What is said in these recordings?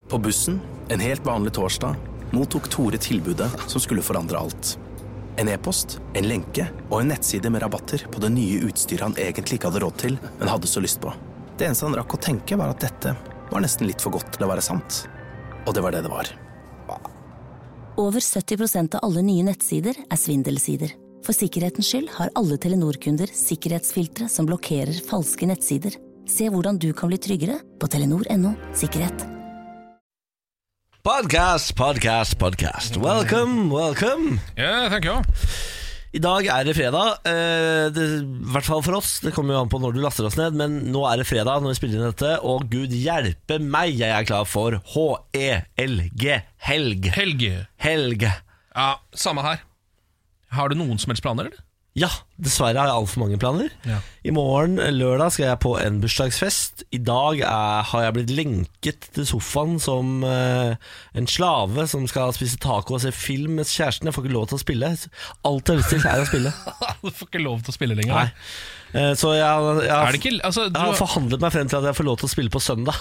På bussen, en helt vanlig torsdag, mottok Tore tilbudet som skulle forandre alt. En e-post, en lenke og en nettside med rabatter på det nye utstyret han egentlig ikke hadde råd til, men hadde så lyst på. Det eneste han rakk å tenke var at dette var nesten litt for godt til å være sant. Og det var det det var. Over 70% av alle nye nettsider er svindelsider. For sikkerhetens skyld har alle Telenor-kunder sikkerhetsfiltre som blokkerer falske nettsider. Se hvordan du kan bli tryggere på telenor.no/sikkerhet. Podcast. Welcome. Yeah, thank you. I dag er det fredag, I hvert fall for oss. Det kommer jo an på når du laster oss ned. Men nå er det fredag når vi spiller inn dette. Og Gud hjelpe meg, jeg er klar for H-E-L-G. Helg. Ja, samme her. Har du noen som helst planer, eller? Ja, dessverre har jeg alt for mange planer. I morgen, lørdag, skal jeg på en bursdagsfest. I dag har jeg blitt lenket til sofaen som en slave som skal spise taco og se film med kjæresten. Jeg får ikke lov til å spille. Alt jeg har lyst til er å spille. Du får ikke lov til å spille lenger. Nei. Så jeg har forhandlet meg frem til at jeg får lov til å spille på søndag.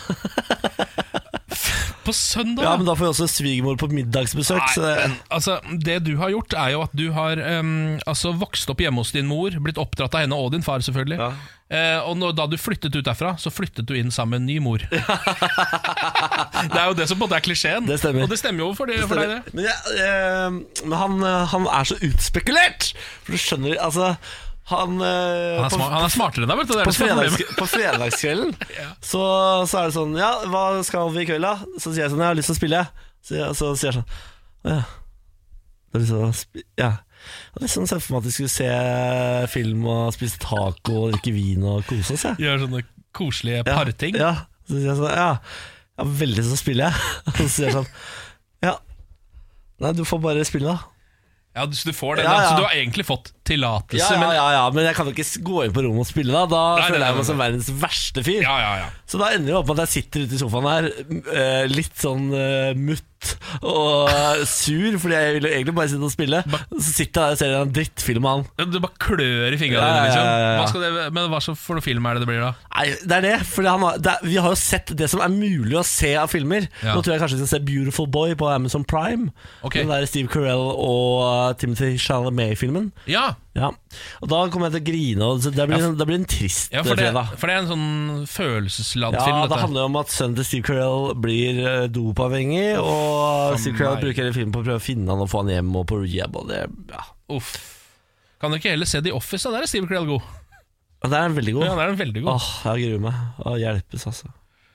På søndag? Ja, men da får jeg også svigermor på middagsbesøk. Det du har gjort er jo at du har vokst opp hjemme hos din mor, blitt oppdratt av henne og din far selvfølgelig. Og da du flyttet ut derfra, så flyttet du inn sammen med en ny mor. Det er jo det som både er klisjeen. Det stemmer. Og det stemmer jo for deg det. Men han er så utspekulert. For du skjønner, han er smartere enn deg, vet du. På fredagskvelden så er det sånn: ja, hva skal vi i kveld da? Så sier jeg sånn: jeg har lyst til å spille. Så sier jeg sånn: ja, det er lyst til å spille. Ja, det er sånn for meg at vi skulle se film og spise taco og drikke vin og kose oss. Gjør sånne koselige parting. Ja, så sier jeg sånn: ja, jeg har veldig lyst til å spille. Og så sier jeg sånn: ja, nei, du får bare spille da. Ja, så du får det, så du har egentlig fått tillatelse. Men jeg kan jo ikke gå inn på rommet og spille da føler jeg meg som verdens verste fyr. Så da ender det opp med at jeg sitter ute i sofaen her, litt sånn mutt og sur, fordi jeg vil jo egentlig bare sitte og spille. Så sitter jeg der og ser en drittfilm av han. Du bare klør i fingrene liksom. Men hva for noen film er det blir da? Nei, det er det, fordi vi har jo sett det som er mulig å se av filmer. Nå tror jeg kanskje vi skal se Beautiful Boy på Amazon Prime. Den der Steve Carell og Timothy Chalamet-filmen. Ja. Og da kommer jeg til å grine, og det blir en trist fredag. For det er en sånn følelsesladd film. Ja, det handler om at sønnen til Steve Carell blir dopavhengig, og Steve Carell bruker hele filmen på å prøve å finne han og få han hjem og på rehab, og det, Uff. Kan du ikke heller se The Office, da? Der er Steve Carell god. Ja, der er han veldig god. Ja, der er han veldig god. Jeg gruer meg. Hjelpes, altså.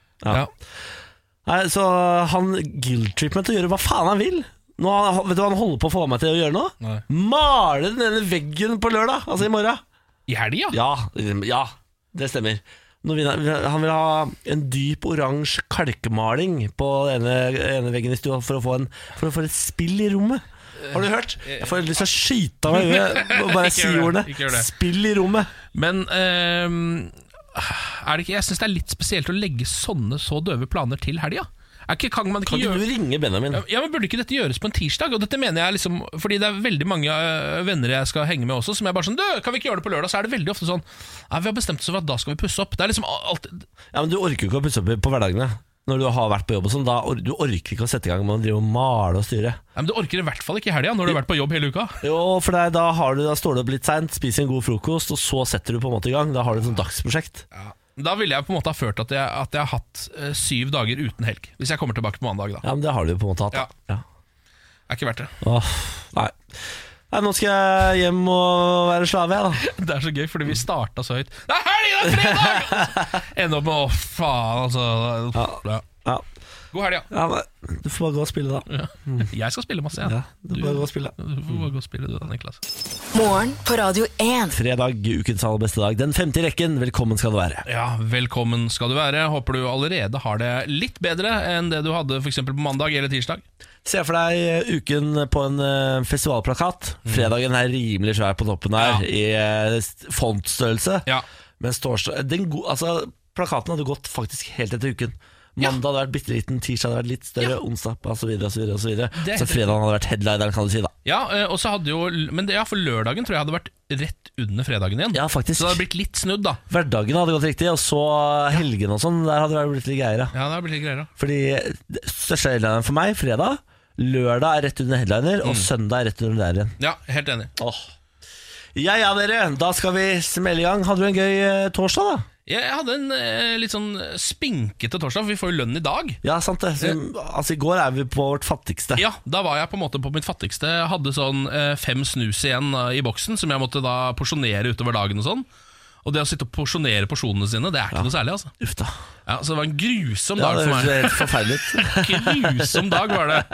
Nei, så han guilt-tripper meg til å gjøre hva faen han vil. Nå, vet du hva han holder på å få meg til å gjøre nå? Nei. Male denne veggen på lørdag, altså i morgen. I helgen? Ja, det stemmer. Han vil ha en dyp oransje kalkmaling på ene veggen i stua for å få et spill i rommet. Har du hørt? Jeg får lyst til å skyte av meg og bare si ordene. Spill i rommet. Men er det ikke, jeg synes det er litt spesielt å legge sånne så døve planer til helgen. Kan du ringe Benjamin? Ja, men burde ikke dette gjøres på en tirsdag? Og dette mener jeg liksom, fordi det er veldig mange venner jeg skal henge med også, som er bare sånn: kan vi ikke gjøre det på lørdag? Så er det veldig ofte sånn: vi har bestemt oss for at da skal vi pusse opp. Det er liksom alltid. Ja, men du orker ikke å pusse opp på hverdagene når du har vært på jobb og sånn. Du orker ikke å sette i gang med å drive og male og styre. Ja, men du orker i hvert fall ikke i helgen når du har vært på jobb hele uka. Jo, for da står du opp litt sent, spiser en god frokost, og så setter du på en måte i gang. Da har du et sånt dagsprosjekt. Da ville jeg på en måte ha ført at jeg har hatt 7 dager uten helg. Hvis jeg kommer tilbake på mandag da. Ja, men det har du jo på en måte hatt. Det er ikke verdt det. Nei, nå skal jeg hjem og være slave, da. Det er så gøy, fordi vi startet så høyt. Det er helg, det er fredag! Enda opp med, faen altså. God helg, ja, men du får bare gå og spille da. Jeg skal spille masse, du får bare gå og spille. Du får bare gå og spille, du da, Niklas. Morgen på Radio 1. Fredag, ukens aller beste dag. Den 5. i rekken, velkommen skal du være. Ja, velkommen skal du være. Håper du allerede har det litt bedre enn det du hadde for eksempel på mandag eller tirsdag. Se for deg uken på en festivalplakat. Fredagen er rimelig svær på toppen her, i fontstørrelse. Mens torsdag, plakaten hadde gått faktisk helt etter uken. Mandag hadde vært bitte liten, tirsdag hadde vært litt større, onsdag og så videre. Så fredagen hadde vært headlineren, kan du si da. Ja, og så hadde jo for lørdagen tror jeg hadde vært rett under fredagen igjen. Ja, faktisk. Så det hadde blitt litt snudd da. Hverdagen hadde gått riktig, og så helgen og sånn, der hadde det blitt litt greier. Ja, det hadde blitt litt greier. Fordi største headlineren for meg, fredag, lørdag er rett under headliner, og søndag er rett under der igjen. Ja, helt enig. Ja, dere, da skal vi smelle i gang. Hadde du en gøy torsdag da? Jeg hadde en litt sånn spinkete torsdag, for vi får jo lønn i dag. Ja, sant det. Altså, i går er vi på vårt fattigste. Ja, da var jeg på en måte på mitt fattigste. Jeg hadde sånn 5 snus igjen i boksen, som jeg måtte da porsjonere utover dagen og sånn. Og det å sitte og porsjonere porsjonene sine, det er ikke noe særlig, altså. Uff da. Ja, så det var en grusom dag for meg. Ja, det er helt forferdelig. Grusom dag var det.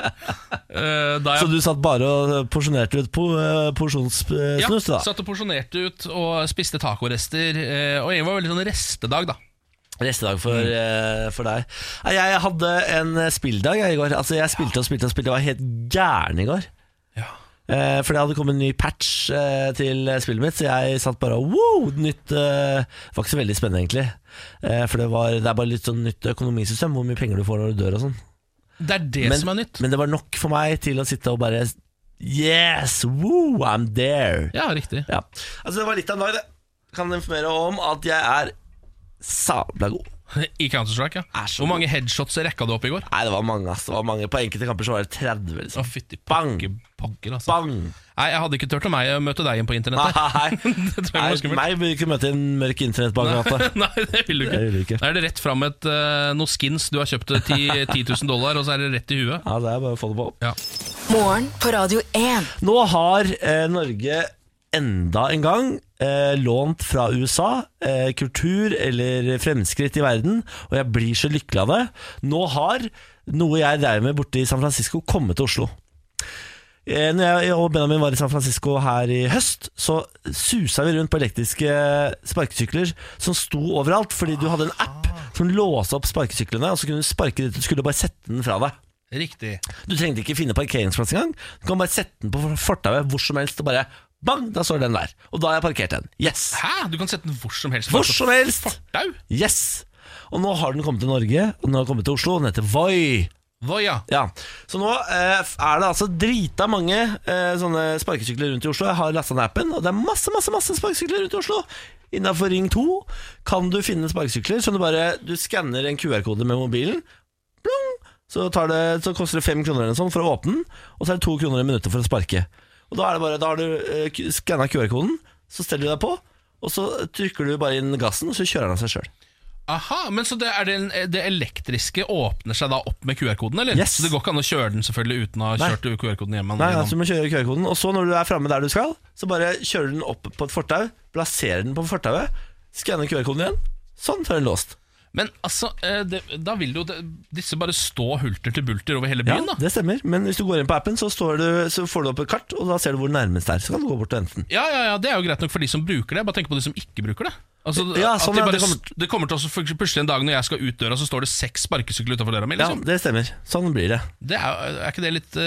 Så du satt bare og porsjonerte ut porsjonssnus da? Ja, satt og porsjonerte ut og spiste tacorester. Og det var veldig sånn restedag da. Restedag for deg. Jeg hadde en spilldag i går. Altså, jeg spilte og spilte. Jeg var helt gæren i går. Ja. For det hadde kommet en ny patch til spillet mitt, så jeg satt bare nytt. Det var ikke så veldig spennende egentlig, for det er bare litt sånn nytt økonomisystem, hvor mye penger du får når du dør og sånn. Det er det som er nytt. Men det var nok for meg til å sitte og bare yes, woo, I'm there. Ja, riktig. Ja. Altså det var litt av en dag det. Kan informere om at jeg er sabla god i Counter-Strike, ja. Hvor mange headshots rekka du opp i går? Nei, det var mange, ass. Det var mange. På enkelte kamper så var det 30 liksom. Fytti pakker, altså. Bang. Nei, jeg hadde ikke tørt å møte deg igjen på internett. Nei, meg vil ikke møte en mørk internett bak gata. Nei, det vil du ikke. Da er det rett fram noen skins du har kjøpt $10 000, og så er det rett i huet. Ja, det er bare å få det på. Ja. Morgen på Radio 1. Nå har Norge enda en gang lånt fra USA kultur eller fremskritt i verden, og jeg blir så lykkelig av det. Nå har noe jeg drev med borte i San Francisco kommet til Oslo. Når jeg og Benjamin var i San Francisco her i høst, så susa vi rundt på elektriske sparkesykler som sto overalt, fordi du hadde en app som låste opp sparkesyklene, og så kunne du sparke dit, du skulle bare sette den fra deg. Riktig. Du trengte ikke finne parkeringsplass engang. Du kan bare sette den på fortauet hvor som helst og bare bang, da står den der. Og da har jeg parkert den. Yes. Hæ? Du kan sette den hvor som helst? Hvor som helst. Fortau? Yes. Og nå har den kommet til Norge, og den har kommet til Oslo. Den heter Voi. Voi, ja. Ja. Så nå er det altså drita mange sånne sparkesykler rundt i Oslo. Jeg har lastet ned appen, og det er masse sparkesykler rundt i Oslo. Innenfor Ring 2 kan du finne sparkesykler som du skanner en QR-kode med mobilen. Blung! Så koster det 5 kroner eller sånn for å åpne den, og så er det 2 kroner i minuttet for å sparke. Og da har du skannet QR-koden, så steller du deg på, og så trykker du bare inn gassen, og så kjører den av seg selv. Aha, men så det elektriske åpner seg da opp med QR-koden, eller? Yes. Så det går ikke an å kjøre den selvfølgelig uten å ha kjørt QR-koden hjemme? Nei, altså du må kjøre QR-koden, og så når du er fremme der du skal, så bare kjører du den opp på et fortau, plasserer den på fortauet, skanner QR-koden igjen, sånn tar den låst. Men altså, da vil jo disse bare stå hulter til bulter over hele byen, da? Ja, det stemmer, men hvis du går inn på appen, så får du opp et kart, og da ser du hvor nærmest det er, så kan du gå bort til enten. Ja, det er jo greit nok for de som bruker det, bare tenk på de som ikke bruker det. Altså, ja, sånn det kommer til å plutselig en dag når jeg skal ut døra, så står det 6 sparkesykler utenfor døra mi, liksom. Ja, det stemmer, sånn blir det. Er ikke det litt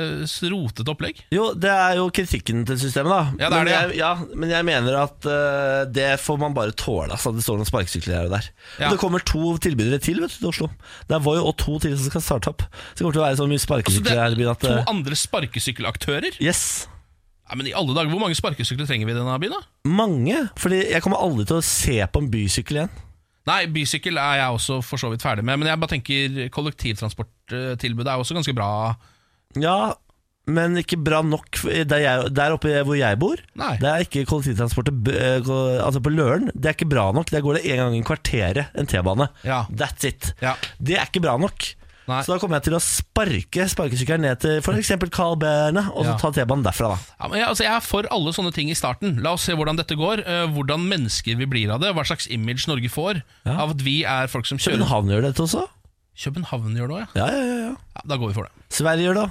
rotete opplegg? Jo, det er jo kritikken til systemet da. Ja, det er det. Men jeg mener at det får man bare tåle, altså, det står noen sparkesykler her og der. Ja. Og det kommer 2 tilbydere til, vet du, til Oslo. Det er Voi og 2 til som skal starte opp. Så det kommer til å være så mye sparkesykler her i byen at 2 andre sparkesykkelaktører? Yes. Ja, men i alle dager, hvor mange sparkesykler trenger vi i denne byen da? Mange, fordi jeg kommer aldri til å se på en bysykkel igjen. Nei, bysykkel er jeg også for så vidt ferdig med, men jeg bare tenker kollektivtransporttilbudet er også ganske bra. Ja, men ikke bra nok der oppe hvor jeg bor. Nei. Det er ikke kollektivtransportet altså på Løren, det er ikke bra nok. Der går det en gang i kvarteret en T-bane. Ja. That's it. Ja. Det er ikke bra nok. Nei. Så da kommer jeg til å sparkesykkelen ned til for eksempel Carl Berne, og så ta T-banen derfra da. Ja, men jeg er for alle sånne ting i starten. La oss se hvordan dette går, hvordan mennesker vi blir av det, hva slags image Norge får av at vi er folk som kjører. København gjør dette også. København gjør det også, ja. Da går vi for det. Sverige gjør det.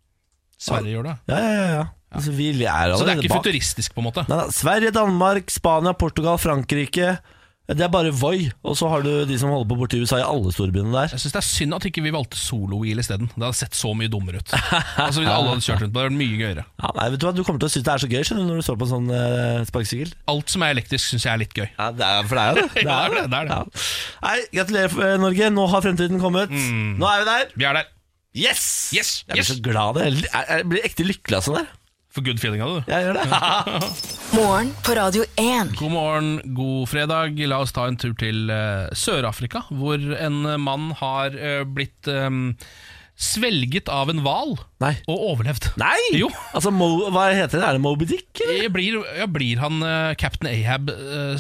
Sverige gjør det. Ja. Altså, så det er ikke futuristisk på en måte? Nei, Sverige, Danmark, Spania, Portugal, Frankrike, Det er bare Voi, og så har du de som holder på borti USA I alle storbyene der. Jeg synes det er synd at ikke vi valgte solo-wheel I stedet. Det hadde sett så mye dummere ut. Altså Hvis alle hadde kjørt rundt på det, hadde vært mye gøyere. Ja, nei, vet du hva, du kommer til å synes det er så gøy, skjønner du, når du står på en sånn sparkesykkel. Alt som er elektrisk synes jeg er litt gøy. Ja, for det er jo det. Ja, det er det. Ja. Nei, gratulerer Norge, nå har fremtiden kommet. Nå er vi der. Vi er der. Yes! Yes! Jeg blir så glad. Jeg blir ekte lykkelig av sånn der. For good feeling av det. Jeg gjør det. Morgen på Radio 1. God morgen, god fredag. La oss ta en tur til Sør-Afrika, hvor en mann har blitt svelget av en hval og overlevd. Nei! Jo. Altså, hva heter det? Er det Moby Dick? Blir han Captain Ahab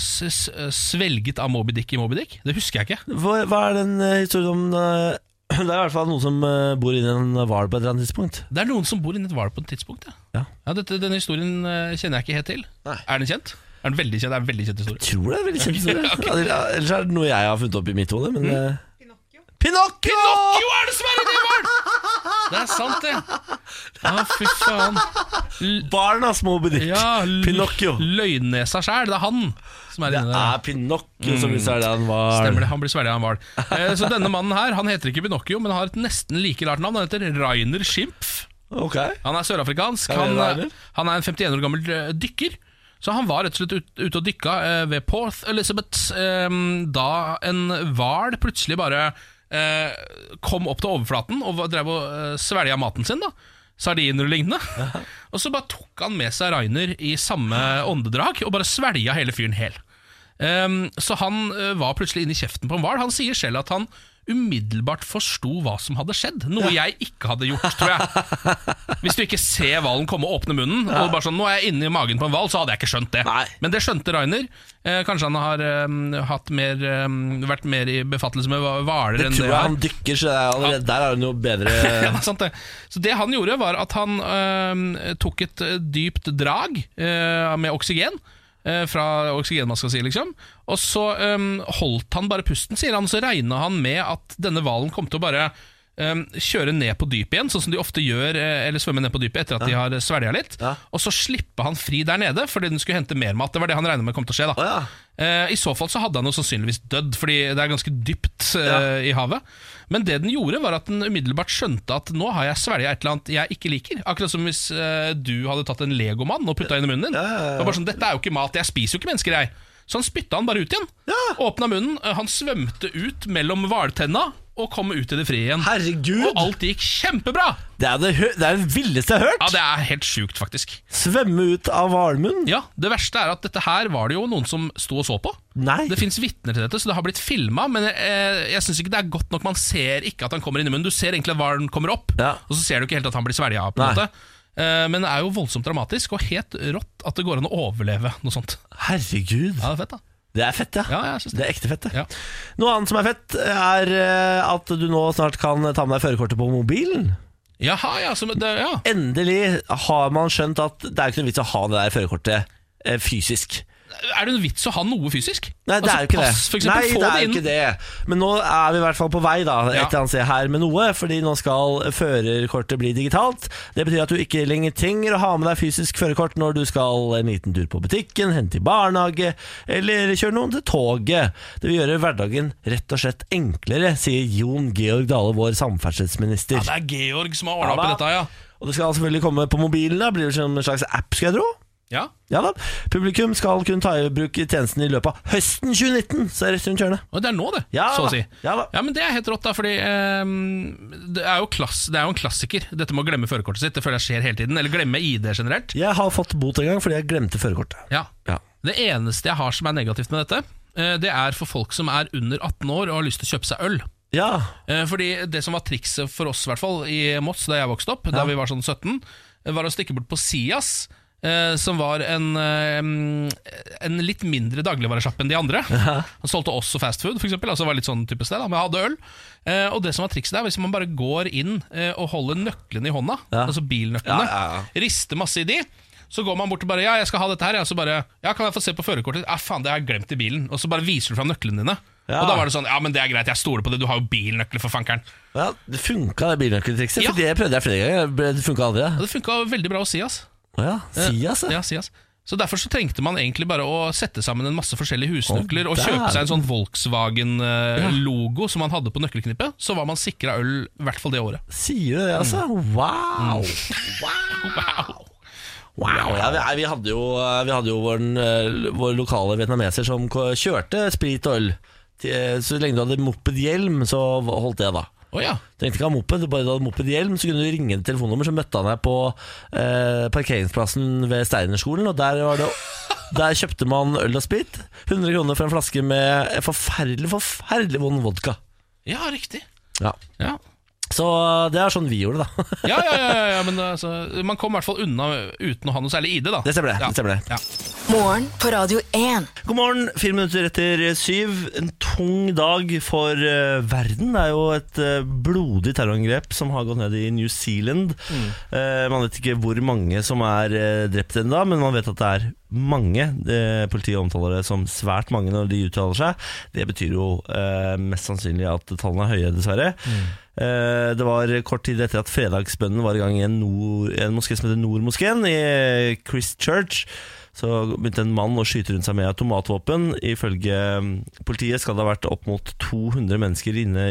svelget av Moby Dick I Moby Dick? Det husker jeg ikke. Hva er den historien om... Det er I hvert fall noen som bor inne I en hval på et eller annet tidspunkt. Det er noen som bor inne I et hval på et tidspunkt, ja. Denne historien kjenner jeg ikke helt til. Nei. Er den kjent? Er den veldig kjent? Det er en veldig kjent historie. Jeg tror det er veldig kjent historie. Okay. Ellers er det noe jeg har funnet opp I mitt hode, men... Pinocchio! Pinocchio er det som er I det hval! Det er sant det. Fy faen. Barnas Moby Dick. Pinocchio. Løgnesa selv, det er han som er inne der. Det er Pinocchio som blir svelget av en hval. Stemmer det, han blir svelget av en hval. Så denne mannen her, han heter ikke Pinocchio, men har et nesten like rart navn. Han heter Rainer Schimpf. Okay. Han er sørafrikansk. Han er en 51 år gammel dykker. Så han var rett og slett ute og dykka ved Port Elizabeth da en hval plutselig bare kom opp til overflaten og drev og svelget maten sin da, sardiner og lignende. Og så bare tok han med seg Rainer I samme åndedrag og bare svelget hele fyren hel. Så han var plutselig inne I kjeften på en hval. Han sier selv at han umiddelbart forstod hva som hadde skjedd. Noe jeg ikke hadde gjort, tror jeg. Hvis du ikke ser hvalen komme og åpne munnen og bare sånn, nå er jeg inne I magen på en hval, så hadde jeg ikke skjønt det. Nei. Men det skjønte Rainer. Kanskje han har vært mer I befattelse med hvaler enn det. Det tror jeg han dykker, så allerede der er det noe bedre. Ja, det er sant det. Så det han gjorde var at han tok et dypt drag med oksygen, fra oksygenmaska si liksom. Og så holdt han bare pusten, sier han. Og så regnet han med at denne hvalen kom til å bare kjøre ned på dypet igjen, sånn som de ofte gjør, eller svømme ned på dypet etter at de har svelget litt. Og så slipper han fri der nede, fordi den skulle hente mer mat. Det var det han regnet med kom til å skje da. I så fall så hadde han jo sannsynligvis dødd, fordi det er ganske dypt I havet. Men det den gjorde var at den umiddelbart skjønte at nå har jeg svelget et eller annet jeg ikke liker. Akkurat som hvis du hadde tatt en legomann og puttet inn I munnen din. Det var bare sånn, dette er jo ikke mat, jeg spiser jo ikke mennesker jeg. Så han spyttet han bare ut igjen. Åpnet munnen, han svømte ut mellom hvaltenna og kom ut I det frie igjen. Herregud! Og alt gikk kjempebra. Det er det villeste jeg har hørt. Ja, det er helt sykt faktisk. Svømme ut av hvalmunn? Ja, det verste er at dette her var det jo noen som sto og så på. Nei. Det finnes vitner til dette, så det har blitt filmet. Men jeg synes ikke det er godt nok. Man ser ikke at han kommer inn I munnen. Du ser egentlig at hvalen kommer opp, og så ser du ikke helt at han blir svelget av på en måte. Men det er jo voldsomt dramatisk og helt rått at det går an å overleve noe sånt. Herregud. Ja, det er fett da. Det er fett, ja. Jeg synes det. Det er ekte fett, det. Ja. Noe annet som er fett er at du nå snart kan ta med deg førerkortet på mobilen. Jaha, ja. Endelig har man skjønt at det er ikke noe vits å ha det der førerkortet fysisk. Er det en vits å ha noe fysisk? Nei, det er jo ikke pass, det. For eksempel, Nei, det er jo ikke det. Men nå er vi I hvert fall på vei da, et eller annet sted her med noe, fordi nå skal førerkortet bli digitalt. Det betyr at du ikke lenger trenger å ha med deg fysisk førerkort når du skal en liten tur på butikken, hente I barnehage, eller kjøre noen til toget. Det vil gjøre hverdagen rett og slett enklere, sier Jon Georg Dale, vår samferdselsminister. Ja, det er Georg som har ordnet opp I dette, ja. Og det skal selvfølgelig komme på mobilen da, blir det som en slags app, skal jeg tro? Ja da. Publikum skal kunne ta I bruk tjenesten I løpet av høsten 2019, så er det rett rundt hjørnet. Og det er nå det, så å si. Ja, men det er helt rått da, fordi det er jo en klassiker, dette med å glemme førerkortet sitt. Det føler jeg skjer hele tiden, eller glemme ID generelt. Jeg har fått bot en gang fordi jeg glemte førerkortet. Ja. Det eneste jeg har som er negativt med dette, det er for folk som er under 18 år og har lyst til å kjøpe seg øl. Ja. Fordi det som var trikset for oss I hvert fall I Moss da jeg vokste opp, da vi var sånn 17, var å stikke bort på Sias, som var en litt mindre dagligvaresjapp enn de andre. Han solgte også fast food for eksempel, altså var litt sånn type sted da, men jeg hadde øl. Og det som var trikset der, hvis man bare går inn og holder nøklene I hånda, altså bilnøklene, rister masse I de, så går man bort og bare, ja, jeg skal ha dette her, så bare, ja, kan jeg få se på førerkortet? Ja, faen, det har jeg glemt I bilen. Og så bare viser du fram nøklene dine. Og da var det sånn, ja, men det er greit, jeg stoler på det, du har jo bilnøkler for fankeren. Ja, det funket det bilnøkkeltrikset, for det prøvde jeg flere ganger, det funket aldri. Det funket veldig bra å si, ass. Ja, Sias, ja. Ja, Sias. Så derfor så trengte man egentlig bare å sette sammen en masse forskjellige husnøkler og kjøpe seg en sånn Volkswagen-logo som man hadde på nøkkelknippet. Så var man sikret øl i hvert fall det året. Sier du det, altså? Wow! Wow. Ja, vi hadde jo vår lokale vietnameser som kjørte sprit og øl. Så lenge du hadde mopedhjelm, så holdt det da. Trengte ikke ha moped, bare du hadde mopedhjelm, så kunne du ringe et telefonnummer. Så møtte han deg på parkeringsplassen ved Steinerskolen, og der kjøpte man øl og sprit. 100 kroner for en flaske med forferdelig vond vodka. Ja, riktig. Ja. Så det sånn vi gjorde da. Ja, men altså, man kom i hvert fall unna uten å ha noe særlig ID da. Det stemmer det. Ja. Morgen på Radio 1. God morgen, 4 minutter etter 7. En tung dag for verden. Det jo et blodig terrorangrep som har gått ned i New Zealand. Man vet ikke hvor mange som drept enda, men man vet at det mange. Politiet omtaler det som svært mange når de uttaler seg. Det betyr jo mest sannsynlig at tallene høye, dessverre. Det var kort tid etter at fredagsbønnen var i gang i en moské som heter Nordmoskeen i Christchurch. Så begynte en mann å skyte rundt seg med automatvåpen. Ifølge politiet skal det ha vært opp mot 200 mennesker inne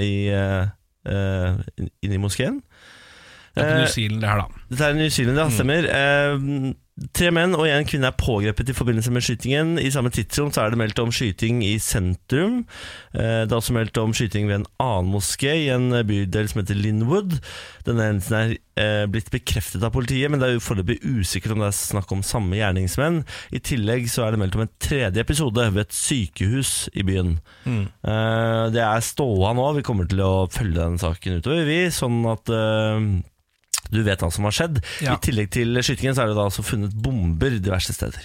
i moskeen. Det på New Zealand det her da. Dette New Zealand, ja, stemmer. 3 menn og 1 kvinne pågrepet i forbindelse med skytingen. I samme tidsrom så det meldt om skyting i sentrum. Det også meldt om skyting ved en annen moské i en bydel som heter Linwood. Denne hendelsen blitt bekreftet av politiet, men det jo foreløpig usikkert om det snakk om samme gjerningsmenn. I tillegg så det meldt om en 3. episode ved et sykehus i byen. Det ståa nå. Vi kommer til å følge den saken utover, sånn at du vet hva som har skjedd. I tillegg til skytingen så det da altså funnet bomber diverse steder.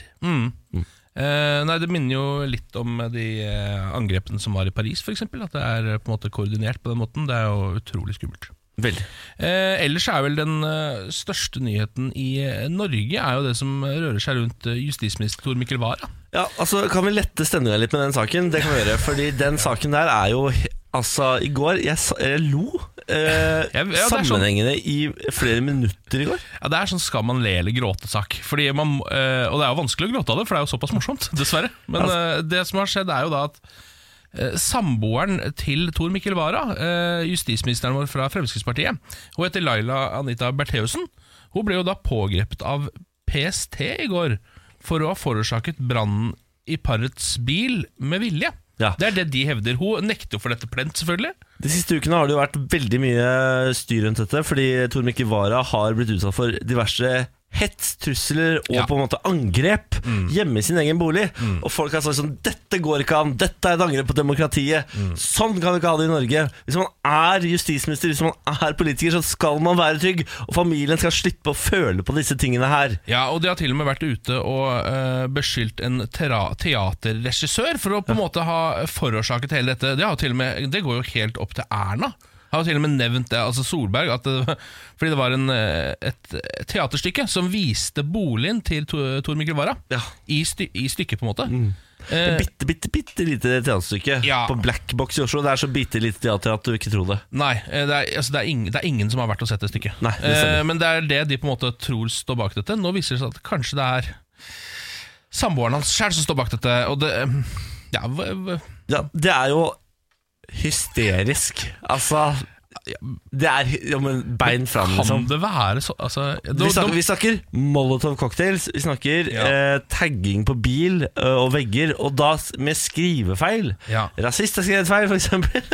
Nei, det minner jo litt om de angrepene som var i Paris, for eksempel. At det på en måte koordinert på den måten. Det jo utrolig skummelt. Veldig. Ellers vel den største nyheten i Norge jo det som rører seg rundt justisminister Tor Mikkel Wara. Ja, altså kan vi lette stemningen litt med den saken? Det kan vi gjøre, fordi den saken der jo altså, i går, jeg lo sammenhengende i flere minutter i går. Ja, det sånn skal man le eller gråte-sak. Og det jo vanskelig å gråte av det, for det jo såpass morsomt, dessverre. Men det som har skjedd jo da at samboeren til Tor Mikkel Wara, justisministeren vår fra Fremskrittspartiet, hun heter Laila Anita Bertheussen. Hun ble jo da pågrepet av PST i går for å ha forårsaket brannen i parets bil med vilje. Ja. Det det de hevder. Hun nekter for dette plent, selvfølgelig. De siste ukene har det jo vært veldig mye styr rundt dette, fordi Tor Mikkel Wara har blitt utsatt for diverse hets, trusler og på en måte angrep hjemme i sin egen bolig. Og folk har sagt sånn, dette går ikke an, dette et angrep på demokratiet. Sånn kan vi ikke ha det i Norge. Hvis man justisminister, hvis man politiker, så skal man være trygg, og familien skal slippe å føle på disse tingene her. Ja, og de har til og med vært ute og beskyldt en teaterregissør for å på en måte ha forårsaket hele dette. Det går jo helt opp til Erna. Har jo til og med nevnt det, altså Solberg, fordi det var et teaterstykke som viste boligen til Tor Mikkel Wara i stykket på en måte. Bitte lite teaterstykke på Black Box i Oslo. Det så bitte lite teater at du ikke tror det. Nei, det er ingen som har vært og sett det stykket. Nei, men det det de på en måte tror står bak dette. Nå viser det seg at kanskje det samboeren hans selv som står bak dette. Og det jo hysterisk. Altså, det bein fram liksom. Kan det være så altså, vi snakker Molotov cocktails. Vi snakker tagging på bil og vegger, og da med skrivefeil. Rasist har skrevet feil, for eksempel.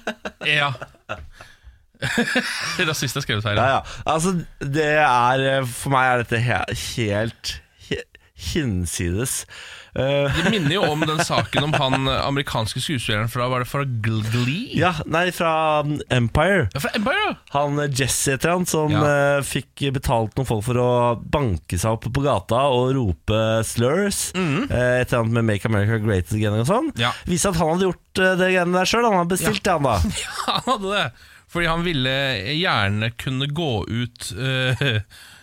Rasist har skrevet feil. Altså, for meg dette helt hinsides. Det minner jo om den saken om han amerikanske skuespilleren var det fra Glee? Fra Empire. Fra Empire? Han Jesse heter han, som fikk betalt noen folk for å banke seg opp på gata og rope slurs. Et eller annet med Make America Great Again og sånn. Viste at han hadde gjort det greiene der selv. Han hadde bestilt det, han da. Ja, han hadde det. Fordi han ville gjerne kunne gå ut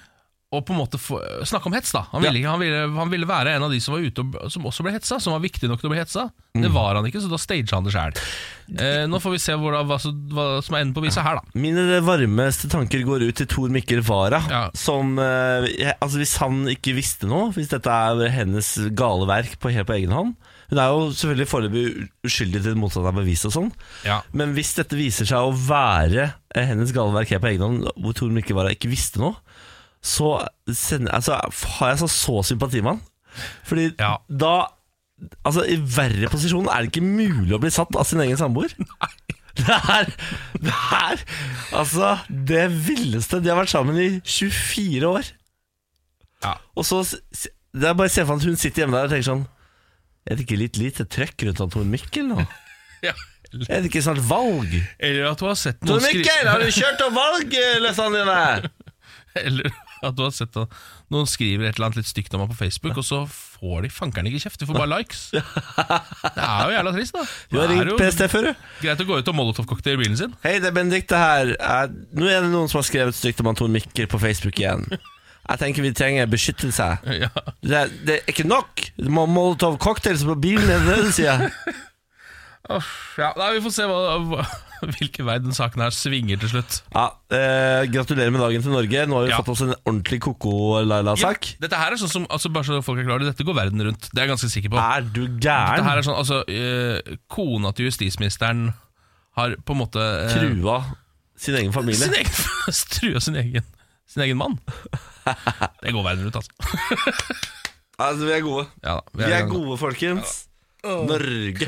og på en måte snakke om hets da. Han ville være en av de som var ute som også ble hetsa, som var viktig nok til å bli hetsa. Det var han ikke, så da staged han det selv. Nå får vi se hva som enden på visa her da. Mine varmeste tanker går ut til Tor Mikkel Wara, som, altså hvis han ikke visste noe, hvis dette er hennes gale verk helt på egen hånd. Hun er jo selvfølgelig foreløpig uskyldig til motstand av bevis og sånn, men hvis dette viser seg å være hennes gale verk helt på egen hånd, hvor Tor Mikkel Wara ikke visste noe, så har jeg så sympati med han. Fordi da, altså i verre posisjon er det ikke mulig å bli satt av sin egen samboer. Det er altså det villeste. De har vært sammen i 24 år. Og så det er bare å se for at hun sitter hjemme der og tenker sånn, er det ikke litt lite trøkk rundt av Tor Mikkel nå? Er det ikke snart valg? Eller at du har sett noen Tor Mikkel, har du kjørt av valgløsene dine? Eller at du har sett at noen skriver et eller annet litt stygt om meg på Facebook, og så får de fankeren ikke kjeft, de får bare likes. Det er jo jævla trist da. Du har ringt PST før du. Greit å gå ut og molotov-cocktail i bilen sin. Hei, det er Benedikte her. Nå er det noen som har skrevet stygt om Tor Mikkel på Facebook igjen. Jeg tenker vi trenger beskyttelse. Det er ikke nok. Du må molotov-cocktails på bilen, det du sier. Vi får se hvilken vei den saken her svinger til slutt. Gratulerer med dagen til Norge. Nå har vi fått oss en ordentlig koko-Laila-sak. Dette her er sånn som, bare så folk er klare, dette går verden rundt. Det er jeg ganske sikker på. Er du gæren? Dette her er sånn, kona til justisministeren har på en måte trua sin egen familie. Trua sin egen mann. Det går verden rundt, altså. Vi er gode. Vi er gode, folkens. Norge.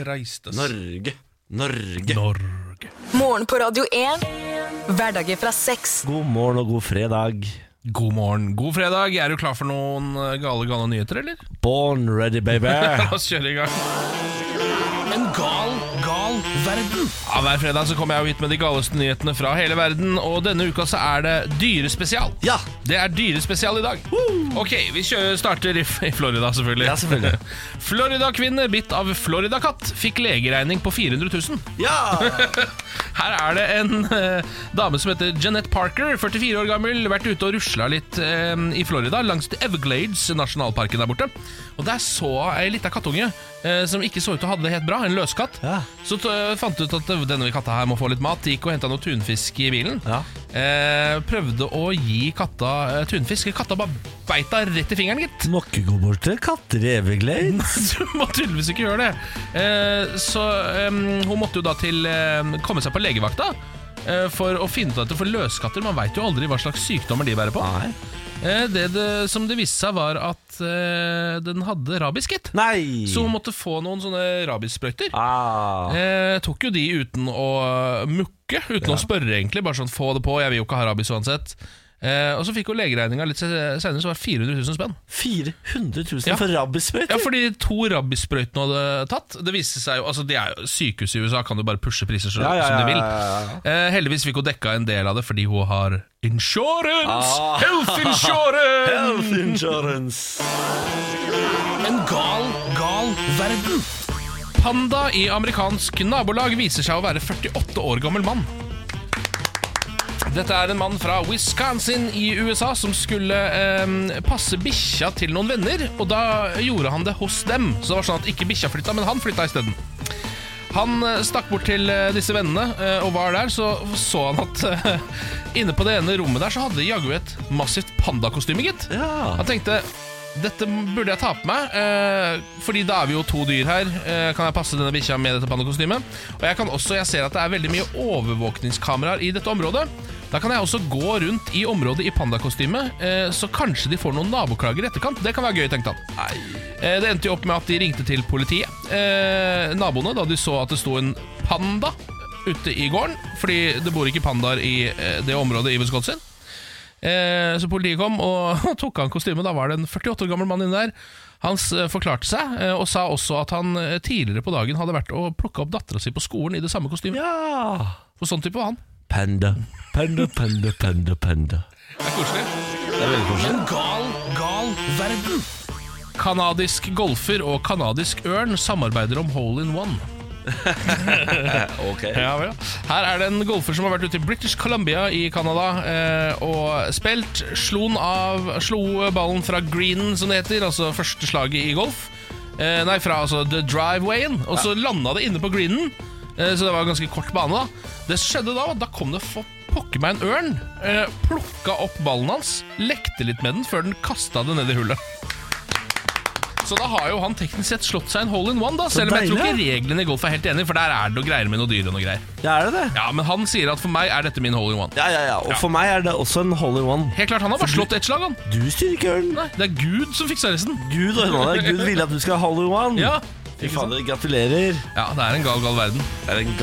Morgen på Radio 1. Hverdager fra 6. God morgen og god fredag. God morgen, god fredag. Er du klar for noen gale nyheter, eller? Born ready, baby. La oss kjøre i gang. En gal verden. Hver fredag så kommer jeg hit med de galeste nyhetene fra hele verden, og denne uka så er det dyrespesial. Det er dyrespesial i dag. Ok, vi starter i Florida selvfølgelig. Florida-kvinne bitt av Florida-katt fikk legeregning på 400 000. Her er det en dame som heter Jeanette Parker, 44 år gammel, vært ute og rusla litt i Florida, langs Everglades, nasjonalparken der borte. Og der så ei liten kattunge som ikke så ut til å ha det helt bra, en løskatt. Så fant ut at denne katta her må få litt mat. Gikk og hentet noe tunfisk i bilen. Prøvde å gi katta tunfisk. Katta bare beita rett i fingeren, gitt. Må ikke gå bort til katter i Everglades. Du må tydeligvis ikke gjøre det. Så hun måtte jo da komme seg på legevakta for å finne ut dette. For løskatter, man vet jo aldri hva slags sykdommer de bærer på. Som det viste seg var at den hadde rabies, gitt. Så hun måtte få noen sånne rabiessprøyter. Tok jo de uten å mukke, uten å spørre egentlig. Bare sånn, få det på, jeg vil jo ikke ha rabies uansett. Og så fikk hun legeregninga litt senere, så var det 400 000 spenn. 400 000 for rabiessprøyter? Ja, fordi 2 rabiessprøyter hun hadde tatt. Det viste seg jo, altså det er jo sykehus i USA, kan du bare pushe priser som de vil. Heldigvis fikk hun dekka en del av det, fordi hun har insurance! Health insurance! Health insurance! En gal verden. Panda i amerikansk nabolag viser seg å være 48 år gammel mann. Dette er en mann fra Wisconsin i USA som skulle passe bikkja til noen venner, og da gjorde han det hos dem. Så det var sånn at ikke bikkja flytta, men han flytta i stedet. Han stakk bort til disse vennene og var der, så han at inne på det ene rommet der så hadde de jaggu et massivt pandakostyme, gitt. Han tenkte, dette burde jeg ta på meg, fordi da er vi jo 2 dyr her. Kan jeg passe denne bikkja med dette pandakostymet? Og jeg ser at det er veldig mye overvåkningskameraer i dette området. Da kan jeg også gå rundt i området i pandakostymet, så kanskje de får noen naboklager i etterkant. Det kan være gøy, tenkte han. Det endte jo opp med at de ringte til politiet. Naboene, da de så at det stod en panda ute i gården, fordi det bor ikke pandaer i det området i Wisconsin. Så politiet kom og tok han kostymet. Da var det en 48 år gammel mann inne der. Han forklarte seg og sa også at han tidligere på dagen hadde vært og plukket opp datteren sin på skolen i det samme kostymet. For sånn type var han. Panda. Det er koselig. Det er veldig koselig. En gal verden. Kanadisk golfer og kanadisk ørn samarbeider om hole in one. Okay. Ja, vel. Her er det en golfer som har vært ute i British Columbia i Canada og spilt. Slo ballen fra greenen, som det heter, altså første slaget i golf. Fra altså the drivewayen. Og så landet det inne på greenen, så det var en ganske kort bane da. Det skjedde da kom det pokker meg en ørn, plukket opp ballen hans, lekte litt med den før den kastet det ned i hullet. Så da har jo han teknisk sett slått seg en hole-in-one da, selv om jeg tror ikke reglene i golf er helt enig, for der er det noe greier med noe dyr og noe greier. Ja, er det? Ja, men han sier at for meg er dette min hole-in-one. Ja, og for meg er det også en hole-in-one. Helt klart, han har bare slått et slag, han. Du styrer ikke ørnen. Nei, det er Gud som fikser resten. Gud vil at du skal ha hole-in-one. Ja. Fy fader, gratulerer. Ja, det er en gal verden. Det er en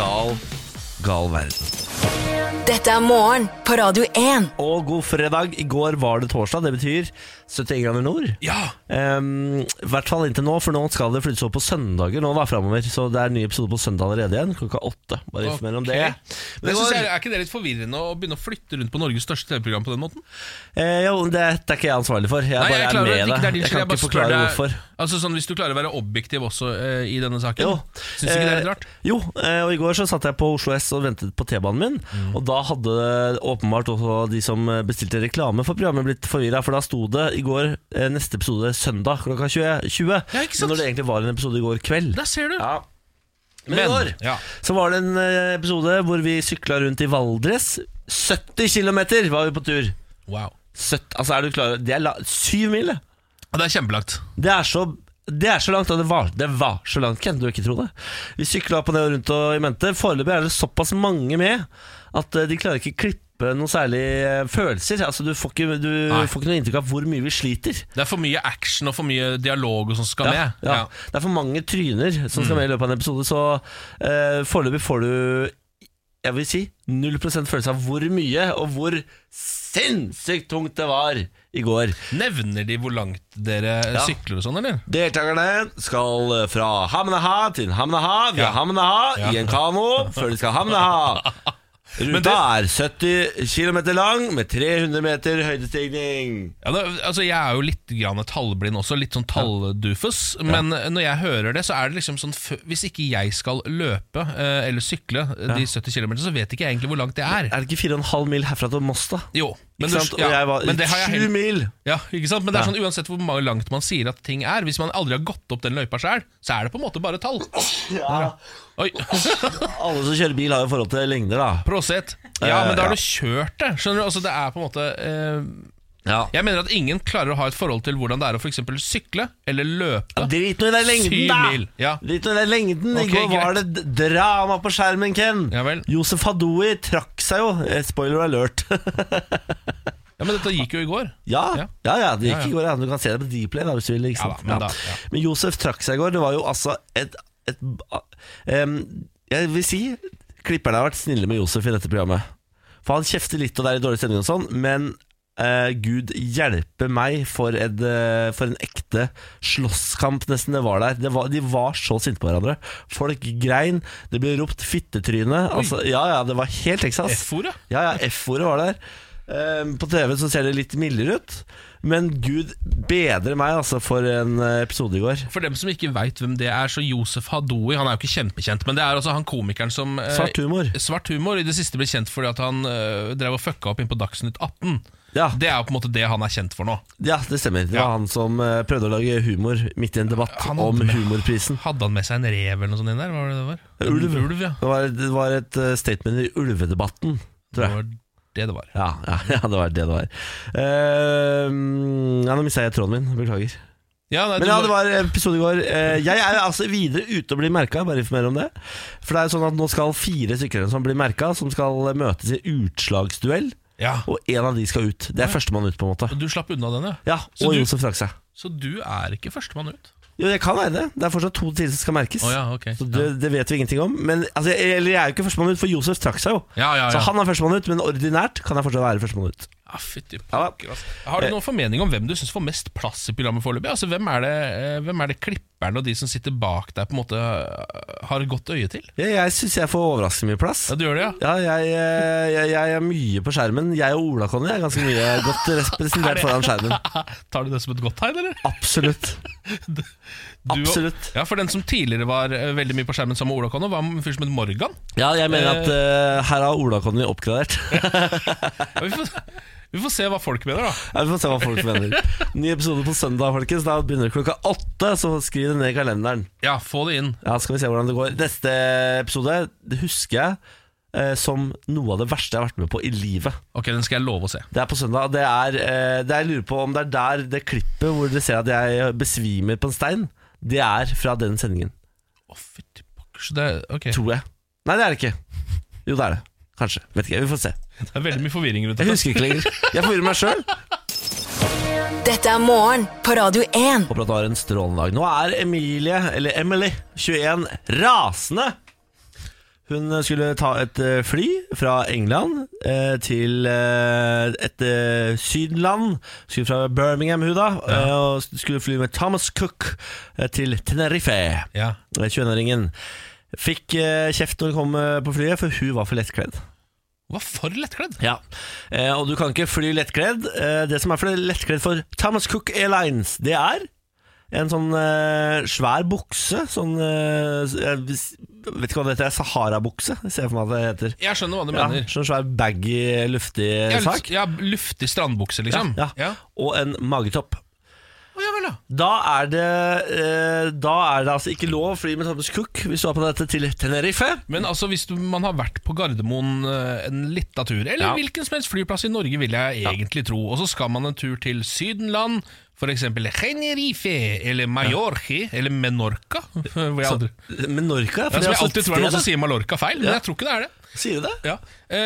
gal verden. Dette er Morgen på Radio 1. Og god fredag. I går var det torsdag. Det betyr 71 grader nord. Ja. I hvert fall inntil nå, for nå skal det flyttes opp på søndager nå da fremover. Så det er en ny episode på søndag allerede igjen, klokka 8. Bare informer om det. Men er ikke det litt forvirrende å begynne å flytte rundt på Norges største TV-program på den måten? Jo, det er ikke jeg ansvarlig for. Jeg bare er med det. Jeg kan ikke forklare hvorfor. Altså sånn, hvis du klarer å være objektiv også i denne saken. Synes du ikke det er litt rart? Jo, og i går så satt jeg på Oslo S og ventet på T-banen min. Og da hadde åpenbart også de som bestilte reklame for programmet blitt forvirret, for da sto det i går neste episode søndag klokka 20. Men når det egentlig var en episode i går kveld. Der ser du. Ja. Men i går så var det en episode hvor vi syklet rundt i Valdres. 70 kilometer var vi på tur. Wow. Altså er du klar? Det er 7 mil. Ja, det er kjempelangt. Det er så langt, og det var så langt, Ken, du ikke tro det. Vi syklet på det og rundt og i mente. Foreløpig er det såpass mange med at de klarer ikke klippe noen særlige følelser. Altså du får ikke noe inntrykk av hvor mye vi sliter. Det er for mye action og for mye dialog og som skal med. Ja. Det er for mange tryner som skal med i løpet av en episode. Så foreløpig får du, jeg vil si, 0% følelse av hvor mye og hvor sinnssykt tungt det var i går. Nevner de hvor langt dere sykler og sånn, eller? Deltakerne skal fra Hamneha til Hamneha via Hamneha i en kano før de skal Hamneha. Ruta er 70 km lang med 300 meter høydestigning. Jeg er jo litt grann tallblind også, litt sånn talldufus. Men når jeg hører det, så er det liksom sånn, hvis ikke jeg skal løpe eller sykle de 70 km, så vet ikke jeg egentlig hvor langt det er. Er det ikke 4,5 mil herfra til Moss da? Jo. Men jeg var 7 mil. Ja, ikke sant? Men det er sånn, uansett hvor langt man sier at ting er, hvis man aldri har gått opp den løypa selv, så er det på en måte bare tall. Oi. Alle som kjører bil har jo forhold til lengder da. Prosent. Ja, men da har du kjørt det. Skjønner du? Altså, det er på en måte jeg mener at ingen klarer å ha et forhold til hvordan det er å for eksempel sykle eller løpe. Drit nå i den lengden da. 7 mil. Drit nå i den lengden. I går var det drama på skjermen, Ken. Yousef Haddoui trakk seg jo. Spoiler alert. Ja, men dette gikk jo i går. Ja, det gikk i går. Du kan se det på Dplay da, hvis du vil, ikke sant? Men Yousef trakk seg i går. Det var jo altså jeg vil si klipperne har vært snille med Yousef i dette programmet. For han kjefter litt og det er i dårlig stemning og sånn, men Gud hjelpe meg for en ekte slåsskamp nesten det var der. De var så sinte på hverandre. Folk grein, det ble ropt fittetryne. Altså, det var helt Texas. F-ordet? Ja, F-ordet var der. På TV så ser det litt mildere ut, men Gud bedre meg altså for en episode i går. For dem som ikke vet hvem det er, så Yousef Haddoui, han er jo ikke kjempekjent, men det er altså han komikeren som Svart humor i det siste ble kjent fordi at han drev og fucka opp inn på Dagsnytt 18. Det er jo på en måte det han er kjent for nå. Ja, det stemmer. Det var han som prøvde å lage humor midt i en debatt om humorprisen. Hadde han med seg en rev eller noe sånt inn der? Hva var det det var? Ulv, ja. Det var et statement i ulvedebatten, tror jeg. Det var. Ja, det var det var. Nå mistet jeg tråden min, beklager. Men det var episode i går. Jeg er altså videre ute og bli merket, bare informer om det. For det er jo sånn at nå skal 4 stykker som blir merket, som skal møtes i utslagsduell. Og en av de skal ut. Det er førstemann ut på en måte. Og du slapp unna den, ja? Og Yousef trakk seg. Så du er ikke førstemann ut? Jo, det kan være det. Det er fortsatt 2 til som skal merkes. Så det vet vi ingenting om. Men jeg er jo ikke førstemann ut, for Yousef trakk seg jo. Så han er førstemann ut, men ordinært kan jeg fortsatt være førstemann ut. Fytti pokker, altså. Har du noen formening om hvem du synes får mest plass i programmet foreløpig? Altså, hvem er det klipperne og de som sitter bak deg på en måte har godt øye til? Jeg synes jeg får overraskende mye plass. Ja, du gjør det, ja? Jeg er mye på skjermen. Jeg og Ola-Conny er ganske mye godt representert foran skjermen. Tar du det som et godt tegn, eller? Absolutt. Absolutt. Ja, for den som tidligere var veldig mye på skjermen sammen med Ola-Conny, var en fyr som het Morgan. Ja, jeg mener at her har Ola-Conny oppgradert. Vi får se hva folk mener, da. Ja, vi får se hva folk mener. Ny episode på søndag, folkens. Da begynner 8:00, så skriv det ned i kalenderen. Ja, få det inn. Ja, skal vi se hvordan det går. Neste episode, det husker jeg som noe av det verste jeg har vært med på i livet. Ok, den skal jeg love å se. Det er på søndag. Det jeg lurer på om det er der det klippet hvor dere ser at jeg besvimer på en stein, det er fra den sendingen. Fytti pokker, så det ok. Tror jeg. Nei, det er det ikke. Jo, det er det. Kanskje. Vet ikke, vi får se. Det er veldig mye forvirring rundt Jeg husker ikke lenger. Jeg forvirrer meg selv. Dette er morgen på Radio 1. Håper at du har en strålende dag. Nå er Emily 21 rasende. Hun skulle ta et fly fra England til et Sydenland. Skulle fra Birmingham, hun da, og skulle fly med Thomas Cook til Tenerife. 21-åringen fikk kjeft når hun kom på flyet, for hun var for lettkledd. Hun var for lettkledd? Ja, og du kan ikke fly lettkledd. Det som er for lettkledd for Thomas Cook Airlines, det er en sånn svær bukse. Sånn, jeg vet ikke hva det heter, Sahara-bukse. Jeg ser for meg at det heter. Jeg skjønner hva du mener. Sånn svær baggy, luftig sak. Ja, luftig strandbukse liksom. Ja. Og en magetopp. Ja, vel, ja. Da er det altså ikke lov å fly med Thomas Cook hvis du er på dette til Tenerife. Men altså hvis man har vært på Gardermoen en liten tur, eller hvilken som helst flyplass i Norge vil jeg egentlig tro, og så skal man en tur til Sydenland, for eksempel Tenerife, eller Mallorca, eller Menorca. Menorca? For jeg alltid tror det er noen som sier Mallorca feil, men jeg tror ikke det er det. Sier du det? Ja.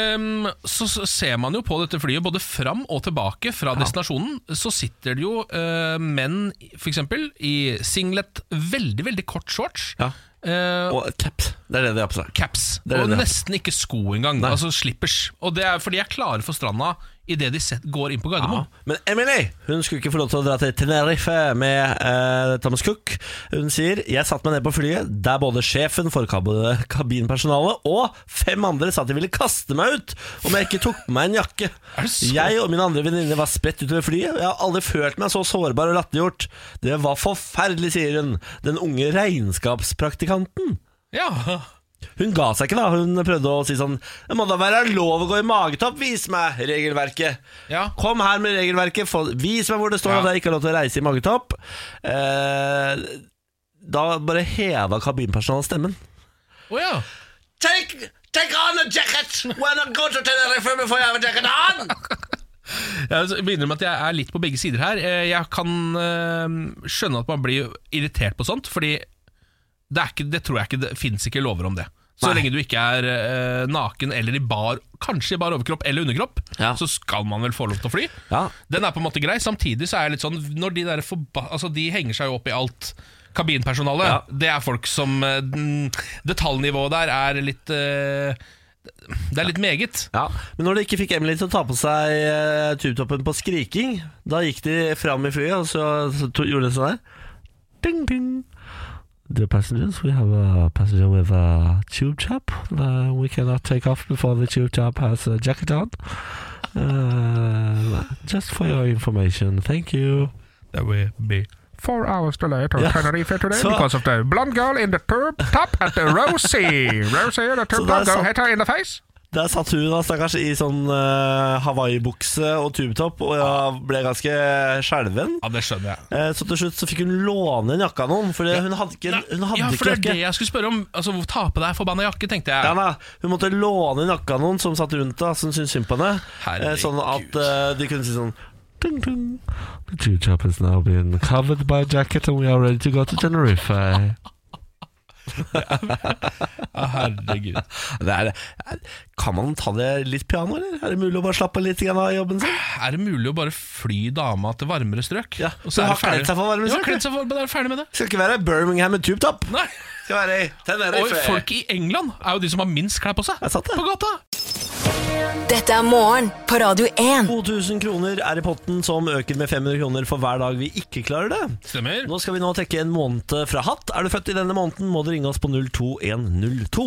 Så ser man jo på dette flyet både fram og tilbake fra destinasjonen. Så sitter det jo menn for eksempel i singlet, veldig, veldig kort shorts. Og caps. Det er det de har på seg. Caps. Og nesten ikke sko engang. Altså slippers. Og det er fordi de er klare for stranda i det de går inn på Gardermoen. Men Emily, hun skulle ikke få lov til å dra til Tenerife med Thomas Cook. Hun sier, jeg satt meg ned på flyet der både sjefen for kabinpersonalet og 5 andre sa at de ville kaste meg ut om jeg ikke tok på meg en jakke. Jeg og mine andre venninner var spredt utover flyet. Jeg har aldri følt meg så sårbar og latterliggjort. Det var forferdelig, sier hun. Den unge regnskapspraktikanten. Ja. Hun ga seg ikke da. Hun prøvde å si sånn, det må da være lov å gå i magetopp. Vis meg regelverket. Kom her med regelverket. Vis meg hvor det står at jeg ikke har lov til å reise i magetopp. Da bare heva kabinpersonalet stemmen. Take on a jacket when I go to Tenerife before you have a jacket on. Jeg begynner med at jeg er litt på begge sider her. Jeg kan skjønne at man blir irritert på sånt, fordi det tror jeg ikke, det finnes ikke lover om det. Så lenge du ikke er naken eller kanskje i bar overkropp eller underkropp, så skal man vel få lov til å fly. Den er på en måte grei. Samtidig så er jeg litt sånn, når de der altså de henger seg jo opp i alt. Kabinpersonalet, det er folk som detaljnivået der er litt det er litt meget. Men når de ikke fikk Emily til å ta på seg tubetoppen på skriking, da gikk de fram i flyet, og så gjorde de sånn her. Ding, ding. The passengers, we have a passenger with a tube top. We cannot take off before the tube top has a jacket on. Just for your information, thank you. That will be 4 hours delayed to Tenerife today because of the blonde girl in the tube top at the Rosie, the tube blonde girl, hit her in the face. Der satt hun da, stakkars, i sånn Hawaii-bukse og tubetopp, og jeg ble ganske skjelven. Ja, det skjønner jeg. Så til slutt så fikk hun låne en jakke av noen, for hun hadde ikke jakke. For det er det jeg skulle spørre om. Altså, ta på deg forbanna jakke, tenkte jeg. Hun måtte låne en jakke av noen som satt rundt da, som syntes synd på henne. Sånn at de kunne si sånn, ding, ding. The tube top has now been covered by a jacket and we are ready to go to Tenerife. Herregud. Kan man ta det litt piano, eller? Er det mulig å bare slappe litt av jobben sin? Er det mulig å bare fly dama til varmere strøk? Og så har kledd seg for varmere strøk? Ja, kledd seg for, bare ferdig med det. Skal ikke være Birmingham med tubetopp. Nei. Skal være Tenerife. Og folk i England er jo de som har minst klær på seg. På gata. Dette er morgen på Radio 1. 2000 kroner er i potten, som øker med 500 kroner for hver dag vi ikke klarer det. Stemmer. Nå skal vi nå trekke en måned fra hatt. Er du født i denne måneden, må du ringe oss på 02102.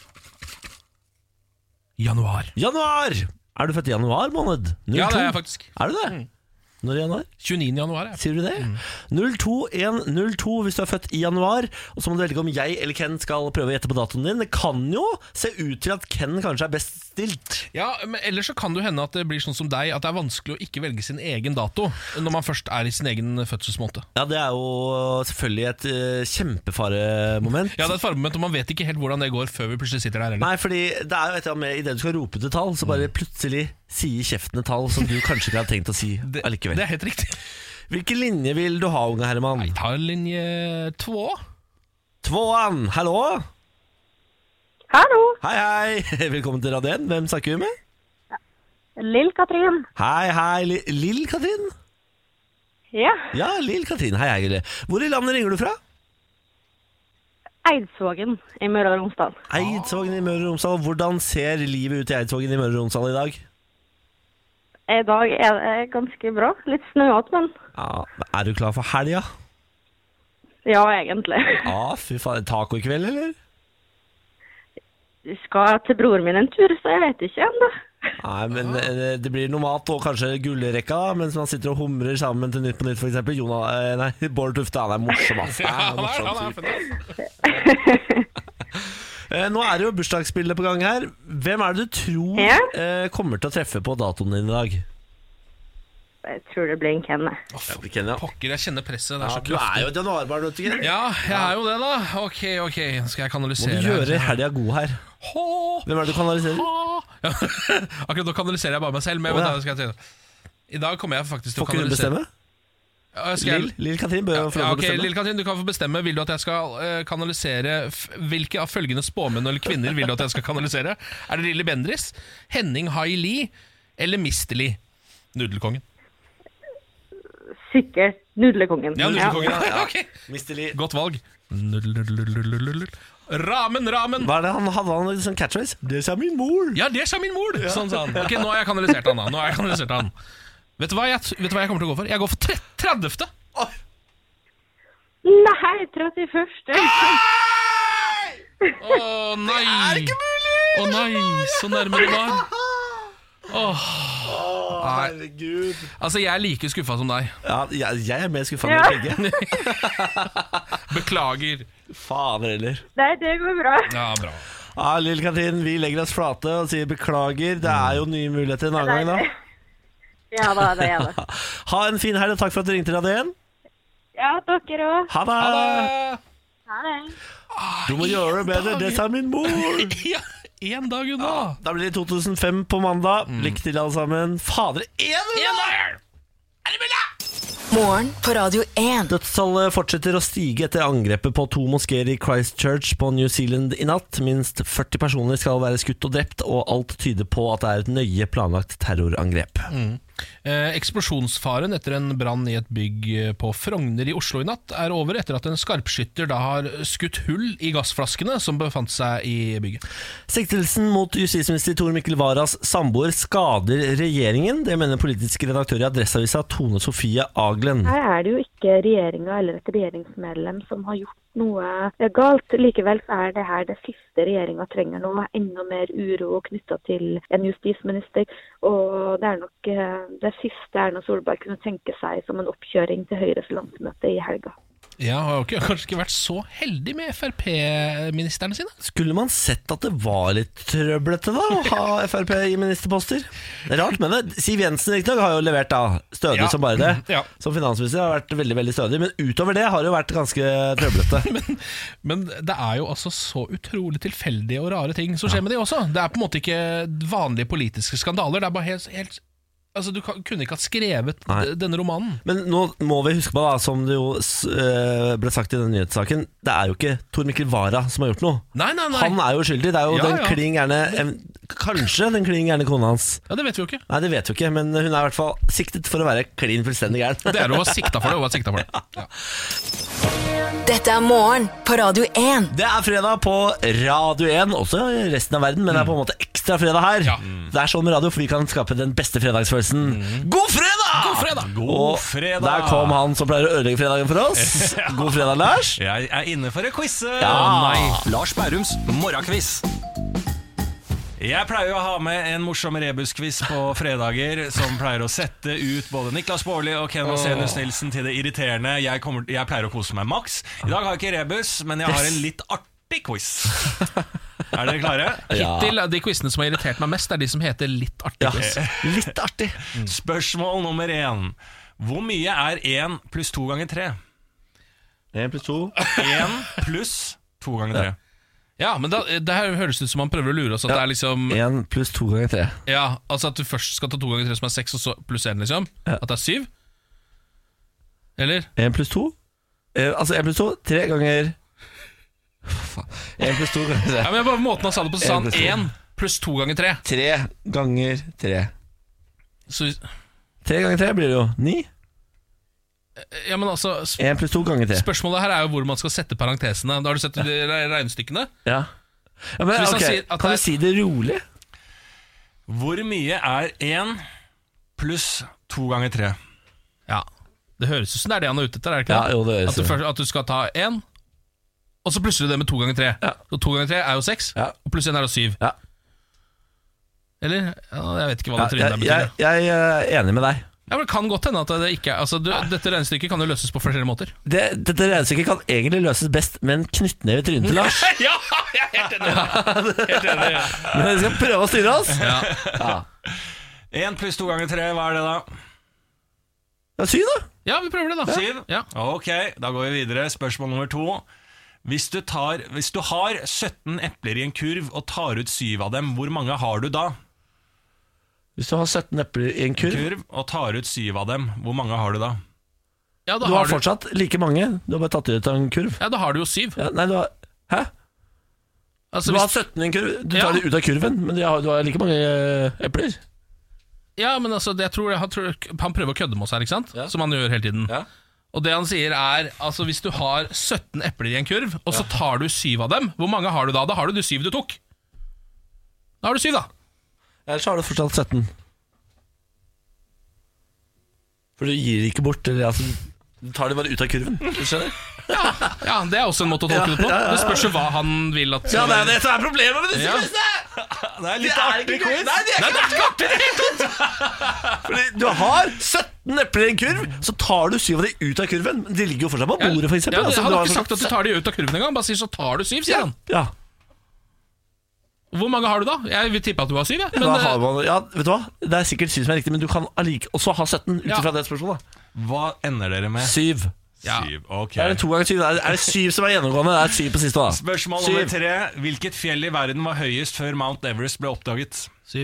Januar. Januar! Er du født i januar måned? 02. Ja, det er jeg faktisk. Er du det? Når i januar? 29. januar. Sier du det? 02102 hvis du er født i januar. Og så må du velge om jeg eller Ken skal prøve å gjette på datoen din. Det kan jo se ut til at Ken kanskje er best stilt. Ja, men ellers så kan det hende at det blir sånn som deg, at det er vanskelig å ikke velge sin egen dato når man først er i sin egen fødselsmåned. Ja, det er jo selvfølgelig et kjempefaremoment. Ja, det er et faremoment, og man vet ikke helt hvordan det går før vi plutselig sitter der heller. Nei, fordi det er jo et eller annet med i det du skal rope til tall, så bare plutselig sier kjeften et tall som du kanskje ikke hadde tenkt å si allikevel. Det er helt riktig. Hvilken linje vil du ha, unge Herman? Jeg tar linje 2. Tvåan, hallo? Hallo, Hei, hei. Velkommen til Radio 1. Hvem snakker vi med? Lill-Katrin. Hei, Lill-Katrin? Ja, Ja, Lill-Katrin. Hei, hei. Hvor i landet ringer du fra? Eidsvågen i Møre og Romsdal. Eidsvågen i Møre og Romsdal. Hvordan ser livet ut i Eidsvågen i Møre og Romsdal i dag? I dag er det ganske bra. Litt snøete, men Ja, er du klar for helga? ja, egentlig. Ja, fy faen. Taco i kveld, eller? Vi skal til broren min en tur, så jeg vet ikke ennå. Nei, men det blir noe mat og kanskje gullrekka da, mens man sitter og humrer sammen til Nytt på Nytt, for eksempel. Bård Tufte, han er morsom, ass. Han er morsom. Nå er det jo bursdagsspillet på gang her. Hvem er det du tror kommer til å treffe på datoen din i dag? Jeg tror det blir en Kenne. Pokker, jeg kjenner presset. Det er så Du er jo et januarbarn, vet du ikke? Ja, jeg er jo det da. Ok, skal jeg Må kanalisere du gjøre helga god her. Hvem er det du kanaliserer? Ja, akkurat nå kanaliserer jeg bare meg selv. Men i dag kommer jeg faktisk til å Får ikke du kanalisere. bestemme? Lill-Katrin bør få lov til å bestemme. Lill-Katrin, du kan få bestemme. Vil du at jeg skal kanalisere hvilke av følgende spåmenn eller kvinner vil du at jeg skal kanalisere? Er det Lille Bendris, Henning Haili eller Mr. Lee? Nudelkongen. Sikkert Nudlekongen. Ja, Nudelkongen. Ja. Ok. Mr. Lee. Godt valg. Ramen. Hva er det han hadde en sånn catchphrase? Det sa min mor. Ja, det sa min mor. Sånn sa han. Ok, nå har jeg kanalisert han da. Vet du hva jeg kommer til å gå for? Jeg går for 30. Nei, 31. Åh, nei. Er ikke mulig! Åh, nei, så nærme det var. Herregud. Altså, jeg er like skuffa som deg. Ja, jeg er mer skuffet enn begge. Beklager. Fader heller. Nei, det går bra. Ja, bra. Ja, Lill-Katrin, vi legger oss flate og sier beklager. Det er jo nye muligheter en annen gang da. Ja, da, det er det. Ha en fin helg, og takk for at du ringte Radio 1. Ja, dere også. Ha det. Ha det. Du må gjøre det bedre, det sa min mor. Ja, en dag unna. Da blir det 2005 på mandag. Lykke til alle sammen. Fader, en dag! Er det mulig? Morgen på Radio 1. Dødstallet fortsetter å stige etter angrepet på 2 moskeer i Christchurch på New Zealand i natt. Minst 40 personer skal være skutt og drept, og alt tyder på at det er et nøye planlagt terrorangrep. Eksplosjonsfaren etter en brann i et bygg på Frogner i Oslo i natt er over etter at en skarpskytter da har skutt hull i gassflaskene som befant seg i bygget. Siktelsen mot justisminister Tor Mikkel Waras samboer skader regjeringen. Det mener politisk redaktør i Adresseavisa Tone Sofie Aglen. Her er det jo ikke regjeringa eller et regjeringsmedlem som har gjort noe galt. Likevel så er det her det siste regjeringa trenger nå. Enda mer uro knyttet til en justisminister. Og det er nok det siste Erna Solberg kunne tenke seg som en oppkjøring til Høyres landsmøte i helga. Jeg har jo kanskje ikke vært så heldig med FrP-ministerne sine. Skulle man sett at det var litt trøblete da å ha FrP i ministerposter? Det er rart, men det. Siv Jensen riktig har jo levert da stødig som bare det. Ja. Som finansminister har vært veldig, veldig stødig, men utover det har det jo vært ganske trøblete. Men det er jo altså så utrolig tilfeldige og rare ting som skjer med de også. Det er på en måte ikke vanlige politiske skandaler. Det er bare helt altså, du kunne ikke ha skrevet denne romanen. Men nå må vi huske på da, som det jo ble sagt i den nyhetssaken, det er jo ikke Tor Mikkel Wara som har gjort noe. Nei. Han er jo skyldig. Det er jo den kling gjerne, kanskje den kling gjerne kona hans. Ja, det vet vi jo ikke. Nei, det vet vi jo ikke, men hun er i hvert fall siktet for å være klin fullstendig gæren. Det er jo å ha sikta for det. Ja. Dette er morgen på Radio 1. Det er fredag på Radio 1, også resten av verden, men det er på en måte ekstra ekstra fredag her. Ja. Det er sånn med radio, for vi kan skape den beste fredagsfølelsen. God fredag! God fredag! Og der kom han som pleier å ødelegge fredagen for oss. God fredag, Lars. Jeg er inne for en quiz. Ja. Lars Bærums morgenquiz. Jeg pleier jo å ha med en morsom rebusquiz på fredager som pleier å sette ut både Niklas Baarli og Ken Vasenius Nilsen til det irriterende. Jeg pleier å kose meg maks. I dag har jeg ikke rebus, men jeg har en litt artig quiz. Er dere klare? Hittil de quizene som har irritert meg mest, er de som heter litt artig quiz. Litt artig. Spørsmål nummer 1. Hvor mye er 1 pluss 2 ganger 3? 1 pluss 2. 1 pluss 2 ganger 3. Ja, men det her høres ut som man prøver å lure oss at det er liksom 1 pluss 2 ganger 3. Ja, altså at du først skal ta 2 ganger 3 som er 6, og så pluss 1 liksom. At det er 7. Eller? 1 pluss 2. Altså 1 pluss 2, 3 ganger 1 pluss 2 ganger 3. Ja, men bare måten han sa det på, sånn 1 pluss 2 ganger 3. 3 ganger 3. Så, 3 ganger 3 blir det jo 9. ja, men altså 1 pluss 2 ganger 3. Spørsmålet her er jo hvor man skal sette parentesene. Da har du sett de regnestykkene? Ja, men Så hvis han ok, sier at kan det du si det rolig? Hvor mye er 1 pluss 2 ganger 3? Ja, det høres ut som det er det han er ute etter, er det ikke Ja, det? jo, det høres at, ut. at du skal ta 1, og så plusser du det med 2 ganger 3. Ja. Så 2 ganger 3 er jo 6, Ja. og pluss 1 er jo 7. Ja. Eller? Ja, jeg vet ikke hva det trynet der jeg, betyr. jeg er enig med deg. Ja, men det kan godt hende at det ikke er altså, dette regnestykket kan jo løses på flere måter. Dette regnestykket kan egentlig løses best med en knyttneve i trynet til Lars. Ja, jeg er helt enig. Helt enig. Men vi skal prøve å styre oss. Ja. 1 pluss 2 ganger 3, hva er det da? Det er 7 da. Ja, vi prøver det da. 7? Ja. Ok, da går vi videre. Spørsmål nummer 2. Hvis du har 17 epler i en kurv og tar ut 7 av dem, hvor mange har du da? Hvis du har 17 epler i en kurv, Og tar ut 7 av dem, hvor mange har du da? Ja, da du har du, fortsatt like mange. Du har bare tatt ut av en kurv. ja, da har du jo 7. Ja, nei, du har... Hæ? Altså, Du har hvis, 17 i en kurv. Du Ja. tar det ut av kurven, men du har like mange epler. ja, men altså, jeg tror han prøver å kødde med oss her, ikke sant? Ja. Som han gjør hele tiden. Ja. Og det han sier er, altså hvis du har 17 epler i en kurv, og så tar du 7 av dem, hvor mange har du da? Da har du de 7 du tok. Da har du 7 da. Ellers har du fortsatt 17. For du gir ikke bort, eller altså, du tar det bare ut av kurven. Du skjønner? Ja, det er også en måte å tolke det på. Det spørs jo hva han vil at Ja, det er det som er problemet med disse Ja. quizene! Det er litt artig quiz. Nei, det er ikke artig i det hele tatt! Fordi du har 17 epler i en kurv, så tar du 7 av dem ut av kurven. Men de ligger jo fortsatt på bordet, for eksempel. Ja, Altså, han du har har ikke sagt at du tar de ut av kurven engang. Bare sier så tar du 7, sier han. Ja, Hvor mange har du da? Jeg vil tippe at du har 7, ja. Men, da har man, ja, vet du hva? Det er sikkert 7 som er riktig, men du kan også ha 17 ut Ja. fra det spørsmålet. Hva ender dere med? 7. Ja. 7, ok. Er det 2 ganger 7? Er det 7 som er gjennomgående? Det er 7 på siste, da. Spørsmål 7. nummer 3. Hvilket fjell i verden var høyest før Mount Everest ble oppdaget? 7.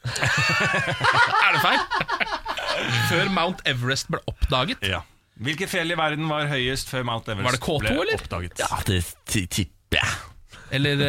Er det feil? Før Mount Everest ble oppdaget? Ja. Hvilket fjell i verden var høyest før Mount Everest Var det K2, ble eller? oppdaget? Ja, det tipper jeg. Eller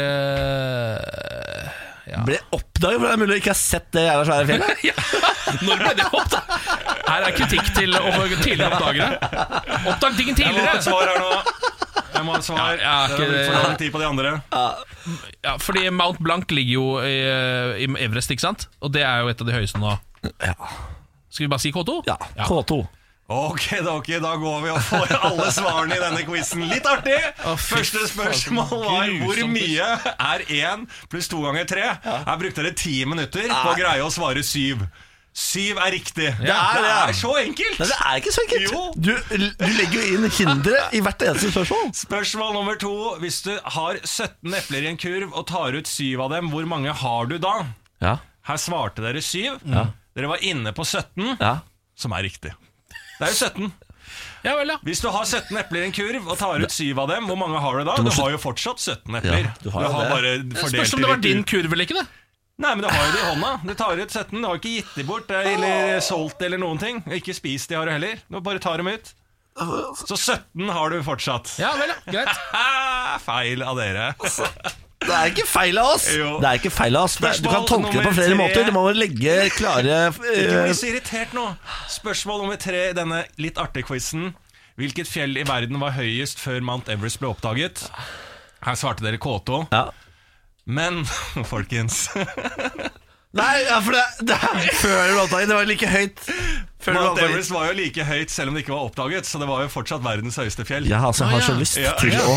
ja. Ble oppdaget, for det er mulig å ikke ha sett det jævla svære fjellet. Ja. Når ble det oppdaget? Her er kritikk til tidligere oppdagere. Oppdag ting Jeg må ha tidligere! et svar her nå. Jeg må ha et svar. Ja, Det er for lang tid på de andre. Ja, fordi Mount Blanc ligger jo i Everest, ikke sant? Og det er jo et av de høyeste nå. Ja. Skal vi bare si K2? Ja, K2. Ok, da går vi og får alle svarene i denne quizen. Litt artig! Første spørsmål var hvor mye er 1 pluss 2 ganger 3? Her brukte dere 10 minutter på å greie å svare 7. 7 er riktig. Det er så enkelt! Nei, det er ikke så enkelt. Jo. Du legger jo inn hindre i hvert eneste spørsmål. Spørsmål nummer 2. Hvis du har 17 epler i en kurv og tar ut 7 av dem, hvor mange har du da? Ja. Her svarte dere 7. Dere var inne på 17, Ja. som er riktig. Det er jo 17. Ja vel, ja. Hvis du har 17 epler i en kurv og tar ut 7 av dem, hvor mange har du da? Du har jo fortsatt 17 epler. Ja, du har jo det. bare Det fordelt spørs om det var litt din ut. kurv eller ikke, det. Nei, men du har jo det i hånda. Du tar ut 17. Du har ikke gitt de bort eller solgt eller noen ting. Ikke spist de har du heller. Du bare tar dem ut. Så 17 har du fortsatt. Ja vel, ja. Greit. Feil av dere. Det er ikke feil av oss. Jo. Det er ikke feil av oss. Du kan Spørsmål tolke det på nummer flere 3. måter. Du må legge klare Ikke bli så irritert nå. Spørsmål nummer 3 i denne litt artige quizen. Hvilket fjell i verden var høyest før Mount Everest ble oppdaget? Her svarte dere K2. Ja. Men, folkens Nei, ja, for det før låtdagen, det var like høyt. Mount Everest var jo like høyt selv om det ikke var oppdaget. Så det var jo fortsatt verdens høyeste fjell. Jeg har så lyst til å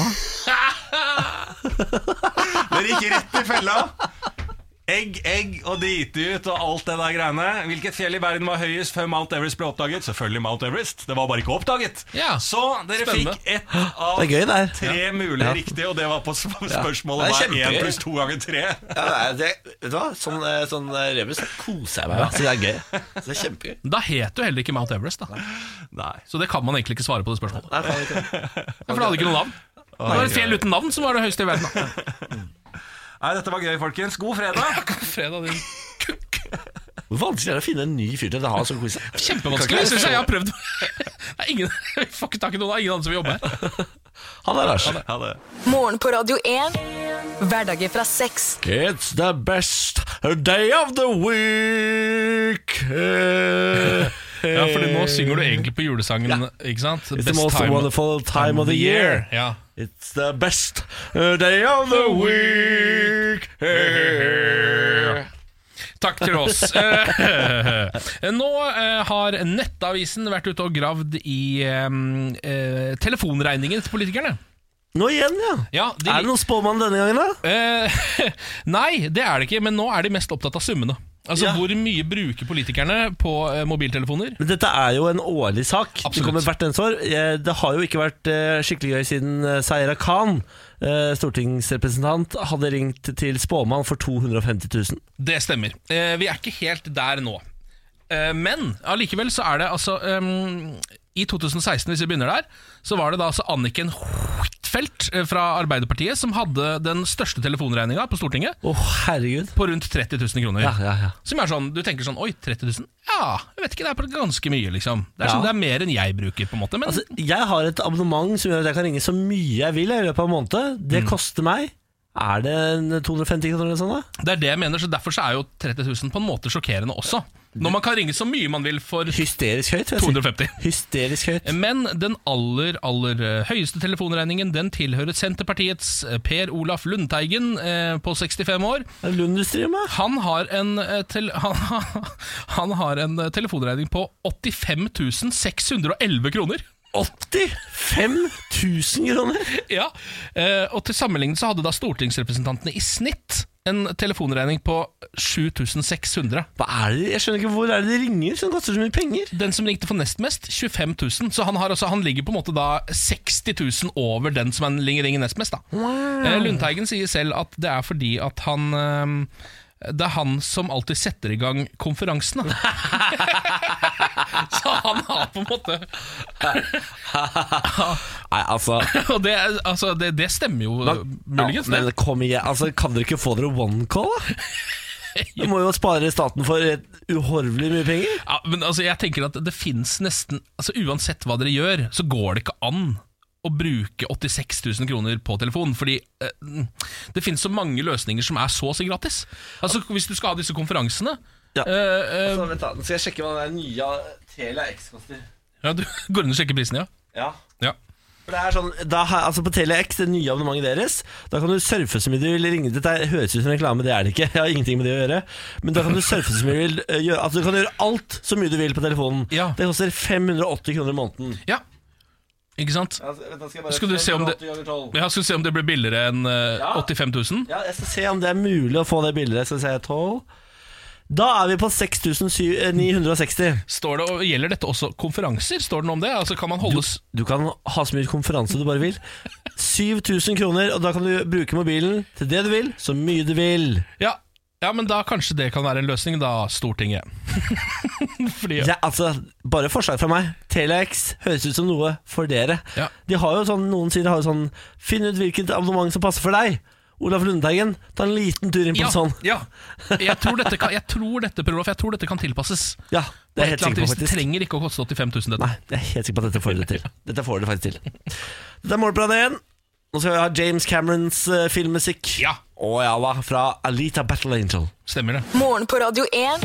Dere gikk rett i fella. Egg og drite ut og alt det der greiene. Hvilket fjell i verden var høyest før Mount Everest ble oppdaget? Selvfølgelig Mount Everest. Det var bare ikke oppdaget. Så dere fikk ett av 3 mulige riktige. Og det var på spørsmålet hva 1 + 2 ganger 3. Vet du hva? Sånn rebus koser jeg meg med. Så det er gøy. Så det er kjempegøy. Da heter jo heller ikke Mount Everest da. Nei. Så det kan man egentlig ikke svare på det spørsmålet. Nei, kan ikke. For det hadde ikke noe navn. Det var et fjell uten navn som var det høyeste i verden da. Nei, dette var gøy, folkens. God fredag. God fredag, din kukk. Hvor vanskelig er det å finne en ny fyr til å ha sånn quiz? Kjempevanskelig, synes jeg har prøvd. Vi får ikke tak i noen av ingen andre som vil jobbe her. Han er Lars. Ha det. Morgen på Radio 1. Hverdager fra 6. It's the best day of the week. Ja, fordi nå synger du egentlig på julesangen, ikke sant? It's the most wonderful time of the year. Ja. It's the best day of the week. Takk til oss. Nå har Nettavisen vært ute og gravd i telefonregningen til politikerne. Nå igjen, ja. Er det noen spåmann denne gangen da? Nei, det er det ikke, men nå er de mest opptatt av summene. Altså hvor mye bruker politikerne på mobiltelefoner? Men dette er jo en årlig sak. Absolutt. Det kommer hvert eneste år. Det har jo ikke vært skikkelig gøy siden Zaira Khan, stortingsrepresentant, hadde ringt til spåmann for 250 000. Det stemmer. Vi er ikke helt der nå. Men allikevel så er det altså i 2016, hvis vi begynner der, så var det da altså Anniken Huitfeldt fra Arbeiderpartiet som hadde den største telefonregninga på Stortinget. Herregud. På rundt 30 000 kroner. Ja. Som er sånn, du tenker sånn, oi, 30 000? Ja, jeg vet ikke, det er ganske mye liksom. Det er sånn, det er mer enn jeg bruker på en måte. Men altså, jeg har et abonnement som gjør at jeg kan ringe så mye jeg vil i løpet av en måned. Det koster meg. Er det 250 kroner eller sånn da? Det er det jeg mener, så derfor så er jo 30 000 på en måte sjokkerende også. Når man kan ringe så mye man vil for hysterisk høyt, 250. Hysterisk høyt. Men den aller høyeste telefonregningen, den tilhører Senterpartiets Per Olaf Lundteigen på 65 år. Er det Lund du styrer med? Han har en telefonregning på 85 611 kroner. 85 000 kroner? Ja, og til sammenligning så hadde da stortingsrepresentantene i snitt en telefonregning på 7600. Hva er det? Jeg skjønner ikke, hvor er det de ringer som koster så mye penger? Den som ringte for nest mest, 25 000. Så han ligger på en måte da 60 000 over den som ringer nest mest da. Wow. Lundteigen sier selv at det er fordi at det er han som alltid setter i gang konferansene. Så han har på en måte Nei, altså Og det stemmer jo muligens. Men kom igjen, altså, kan dere ikke få dere one call da? Du må jo spare staten for uhorvelig mye penger. Ja, men altså, jeg tenker at det finnes nesten altså, uansett hva dere gjør, så går det ikke an å bruke 86 000 kroner på telefon, fordi det finnes så mange løsninger som er så å si gratis. Altså, hvis du skal ha disse konferansene altså, vent da, nå skal jeg sjekke hva den nye Telia X koster. Ja, du går inn og sjekker prisen, ja. Ja. For det er sånn, altså på Telia X, det nye abonnementet deres, da kan du surfe så mye du vil ringe. Dette høres ut som reklame, det er det ikke. Jeg har ingenting med det å gjøre. Men da kan du surfe så mye du vil gjøre. Altså du kan gjøre alt så mye du vil på telefonen. Ja. Det koster 580 kroner i måneden. Ja, ikke sant? Skal du se om det blir billigere enn 85 000? Ja, jeg skal se om det er mulig å få det billigere. Skal vi se, 12. Da er vi på 6960. Står det, og gjelder dette også konferanser? Står det noe om det? Altså kan man holdes du kan ha så mye konferanse du bare vil. 7000 kroner, og da kan du bruke mobilen til det du vil, så mye du vil. Ja, men da kanskje det kan være en løsning da, Stortinget. Fordi, ja, altså, bare forslag fra meg. Telex høres ut som noe for dere. Ja. De har jo sånn, noen sider har jo sånn, finn ut hvilket abonnement som passer for deg. Olaf Lundteigen, ta en liten tur inn på sånn. Ja, jeg tror dette, Per Olaf, jeg tror dette kan tilpasses. Ja, det er helt sikker på faktisk. Det trenger ikke å koste 85 000 dette. Nei, jeg er helt sikker på at dette får det til. Dette får det faktisk til. Dette er Morgenbladet 1. Nå skal vi ha James Camerons filmmusikk. Ja. Og ja da, fra Alita Battle Angel. Stemmer det. Morgen på Radio 1.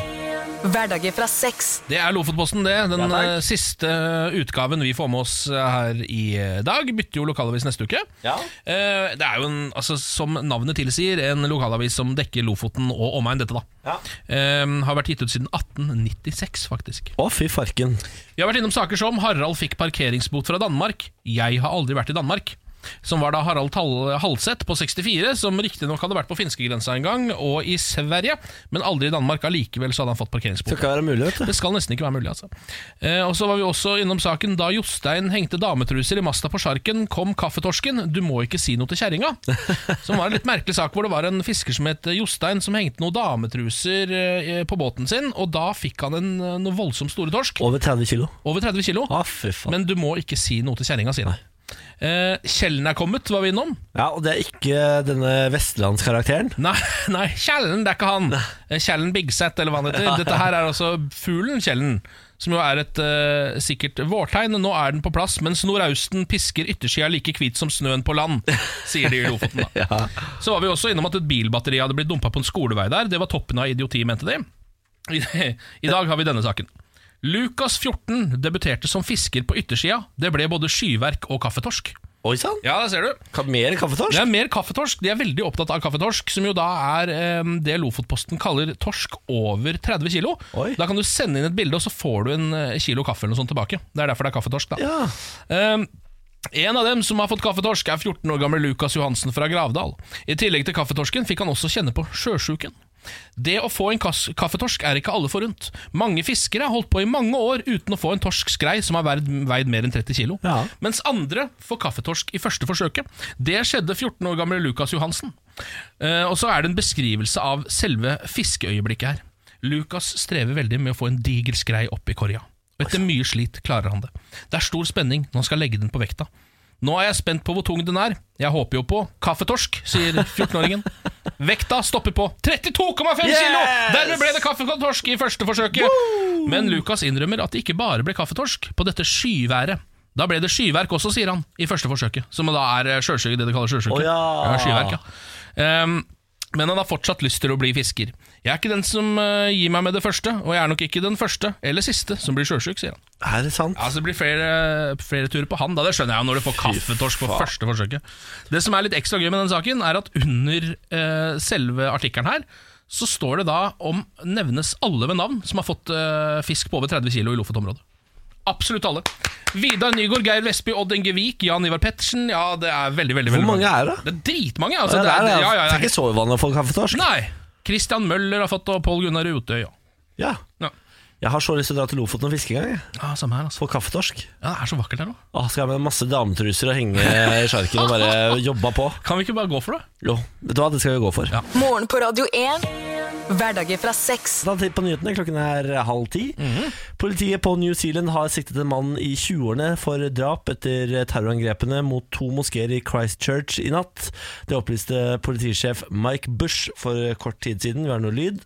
Hverdager fra 6. Det Lofotposten, det. Den siste utgaven vi får med oss her i dag. Bytter jo lokalavis neste uke. Ja. Det jo som navnet tilsier, en lokalavis som dekker Lofoten og omegn, dette da. Ja. Har vært gitt ut siden 1896, faktisk. Å, fy farken. Vi har vært innom saker som Harald fikk parkeringsbot fra Danmark. Jeg har aldri vært i Danmark. Som var da Harald Halseth på 64, som riktig nok hadde vært på finskegrensa en gang, og i Sverige, men aldri i Danmark. Allikevel så hadde han fått parkeringsbot. Skal ikke være mulig, vet du. Det skal nesten ikke være mulig, altså. Og så var vi også innom saken da Jostein hengte dametruser i masta på Sjarken, kom kaffetorsken, du må ikke si noe til kjerringa. Som var en litt merkelig sak, hvor det var en fisker som het Jostein, som hengte noen dametruser på båten sin, og da fikk han noe voldsomt store torsk. Over 30 kilo. Over 30 kilo. Fy faen. Men du må ikke si noe til kjerringa, sier han. Kjellen kommet, var vi innom. Ja, og det ikke denne vestlandskarakteren. Nei, Kjellen, det ikke han. Kjellen Bigset, eller hva han heter. Dette her altså fuglen Kjellen, som jo et sikkert vårtegn. Nå den på plass, mens nordausten pisker yttersida like hvit som snøen på land, sier de i Lofoten da. Ja. Så var vi også innom at et bilbatteri hadde blitt dumpet på en skolevei der. Det var toppen av idioti, mente de. I dag har vi denne saken. Lukas 14 debuterte som fisker på yttersida. Det ble både skyverk og kaffetorsk. Oi sann? Ja, det ser du. Mer kaffetorsk? Det mer kaffetorsk. De veldig opptatt av kaffetorsk, som jo da det Lofotposten kaller torsk over 30 kilo. Oi. Da kan du sende inn et bilde, og så får du en kilo kaffe eller noe sånt tilbake. Det derfor det kaffetorsk da. Ja. En av dem som har fått kaffetorsk 14 år gamle Lukas Johansen fra Gravdal. I tillegg til kaffetorsken fikk han også kjenne på sjøsjuken. Det å få en kaffetorsk ikke alle forunt. Mange fiskere har holdt på i mange år uten å få en torskskrei som har veid mer enn 30 kilo. Ja. Mens andre får kaffetorsk i første forsøket. Det skjedde 14 år gamle Lukas Johansen. Og så det en beskrivelse av selve fiskeøyeblikket her. Lukas strever veldig med å få en diger skrei opp i korja. Og etter mye slit klarer han det. Det stor spenning når han skal legge den på vekta. Nå jeg spent på hvor tung den Jeg håper jo på kaffetorsk, sier 14-åringen. Vekta stopper på 32,5 kilo! Dermed ble det kaffetorsk i første forsøket. Woo! Men Lukas innrømmer at det ikke bare ble kaffetorsk på dette skyværet. Da ble det skyverk også, sier han, i første forsøket. Som da sjøsjuke, det de kaller sjøsjuke. Skyverk, ja. Men han har fortsatt lyst til å bli fisker. Jeg ikke den som gir meg med det første, og jeg nok ikke den første eller siste som blir sjøsjuk, sier han. Det sant? Altså det blir flere turer på han da. Det skjønner jeg jo når du får kaffetorsk på første forsøket. Det som litt ekstra gøy med den saken at under selve artikkelen her så står det da nevnes alle ved navn som har fått fisk på over 30 kilo i Lofotområdet. Absolutt alle. Vidar Nygaard, Geir Vestby, Odd Engevik, Jan Ivar Pettersen. Ja, det veldig, veldig Hvor mange. Hvor mange det? Det dritmange altså, det er ikke så uvanlig å få kaffetorsk. Nei, Christian Møller har fått, og Pål Gunnar Utøy. Ja. Jeg har så lyst til å dra til Lofoten og fiske en gang. Ja, samme her altså. Få kaffetorsk. Ja, det så vakkert her nå. Skal jeg med masse dametruser og henge i Sjarken og bare jobbe på. Kan vi ikke bare gå for det? Jo, vet du hva, det skal vi gå for. Ja. Morgen på Radio 1. Hverdager fra 6. Da tid på nyhetene, klokken 9:30. Politiet på New Zealand har siktet en mann i 20-årene for drap etter terrorangrepene mot 2 moskeer i Christchurch i natt. Det opplyste politisjef Mike Bush for kort tid siden. Vi har noe lyd.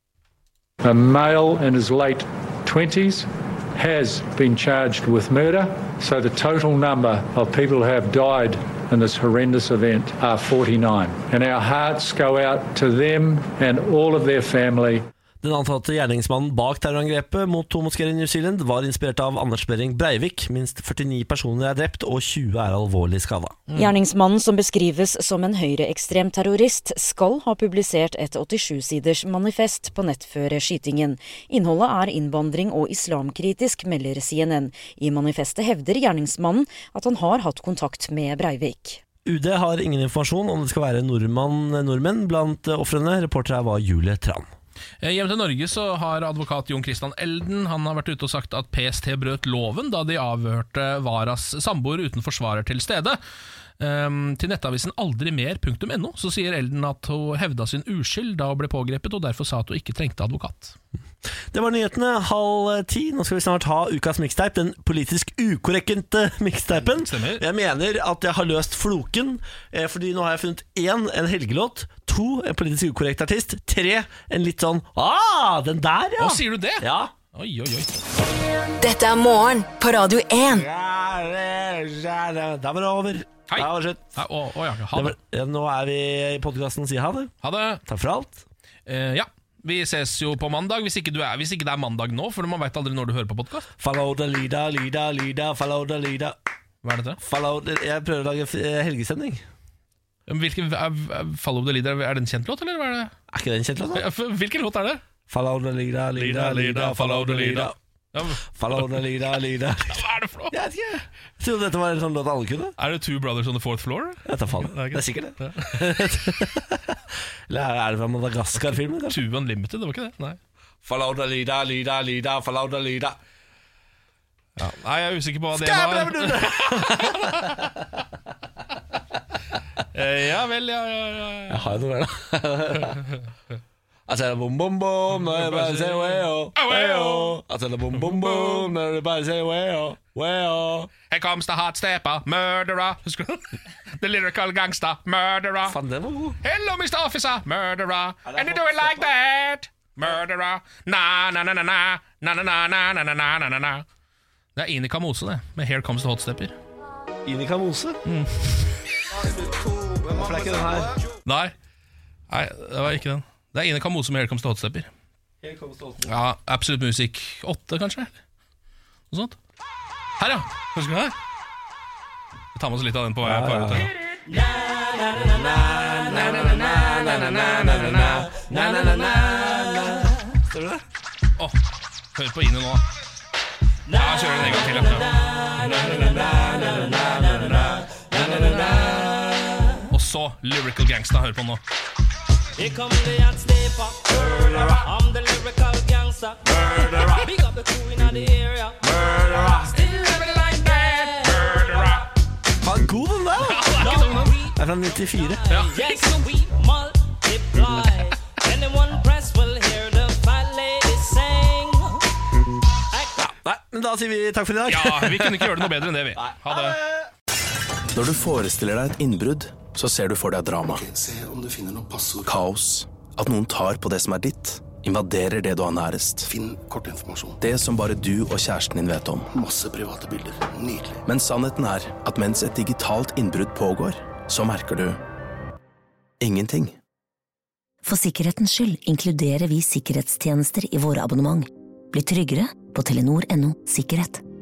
A male in his late 20s has been charged with murder, so the total number of people who have died in this horrendous event are 49. And our hearts go out to them and all of their family. Den antatte gjerningsmannen bak terrorangrepet mot 2 moskeer i New Zealand var inspirert av Anders Behring Breivik. Minst 49 personer drept og 20 alvorlig skadet. Gjerningsmannen, som beskrives som en høyreekstrem terrorist, skal ha publisert et 87-siders manifest på nett før skytingen. Innholdet innvandring- og islamkritisk, melder CNN. I manifestet hevder gjerningsmannen at han har hatt kontakt med Breivik. UD har ingen informasjon om det skal være nordmenn blant ofrene. Reporter her var Julie Tran. Hjem til Norge så har advokat Jon Christian Elden Han har vært ute og sagt at PST brøt loven da de avhørte Varas samboer uten forsvarer til stede. Til nettavisen aldrimer.no så sier Elden at hun hevda sin uskyld da hun ble pågrepet, og derfor sa at hun ikke trengte advokat. Det var nyhetene 9:30. Nå skal vi snart ha ukas mixtape, den politisk ukorrekte mixtapen. Stemmer. Jeg mener at jeg har løst floken, fordi nå har jeg funnet 1, en helgelåt, 2, en politisk ukorrekt artist, 3, en litt sånn, den der ja. Sier du det? Ja. Oi. Dette Morgen på Radio 1. Da var det over. Hei. Da var det slutt. Ha det. Nå vi i podcasten. Si ha det. Ha det. Takk for alt. Ja. Vi ses jo på mandag, hvis ikke det er mandag nå, for man vet aldri når du hører på podcast. Follow the leader, follow the leader. Hva det? Jeg prøver å lage helgestemning. Hvilken Follow the Leader, er det en kjent låt, eller hva er det? Er ikke det en kjent låt da? Hvilken låt er det? Follow the leader, follow the leader. Follow the leader. Hva er det for noe? Jeg vet ikke. Jeg trodde dette var en sånn låt alle kunne. Er det Two Brothers on the Fourth Floor? Jeg tar faen. Det er sikkert det. Eller er det fra Madagaskar-filmen? Two Unlimited, det var ikke det? Nei. Follow the leader, follow the leader. Ja. Nei, jeg er usikker på hva det var. Ja vel, ja. Jeg har jo noe mer da. I said boom boom boom, everybody say way-oh, way-oh. I said boom boom boom, everybody say way-oh, way-oh. Here comes the hot stepper, murderer. Husker du? The lyrical gangster, murderer. Fan, det var god. Hello, Mr. Officer, murderer. And you do it like that, murderer. Na-na-na-na-na, na-na-na-na-na-na-na-na. Det er Inika Mose det, med Here Comes the Hot Stepper. Inika Mose? Hvorfor er ikke den her? Nei, det var ikke den. Det er Inika Mose med Here Comes the Hot Stepper. Ja, Absolute Music 8 kanskje? Noe sånt. Her ja, husker du det her? Vi tar med oss litt av den på vei ut her. Ser du det? Hør på Ine nå. Ja, jeg kjører den en gang til. Og så Lyrical Gangsta, hør på nå. Here come the hot stepper, murderer. I'm the lyrical gangster, murderer. Big up the crew in the area, murderer. Still living like that, murderer. Faen, god den der! Det er fra 94. Ja. Yes, we multiply. Anyone press will hear the fat lady sing. Nei, men da sier vi takk for i dag. Ja, vi kunne ikke gjøre det noe bedre enn det vi. Ha det. Når du forestiller deg et innbrudd, så ser du for deg drama. Kaos. At noen tar på det som er ditt. Invaderer det du har nærest. Finn kortinformasjon. Det som bare du og kjæresten din vet om. Masse private bilder. Nydelig. Men sannheten er at mens et digitalt innbrudd pågår, så merker du ingenting. For sikkerhetens skyld inkluderer vi sikkerhetstjenester i våre abonnement. Bli tryggere på Telenor.no sikkerhet.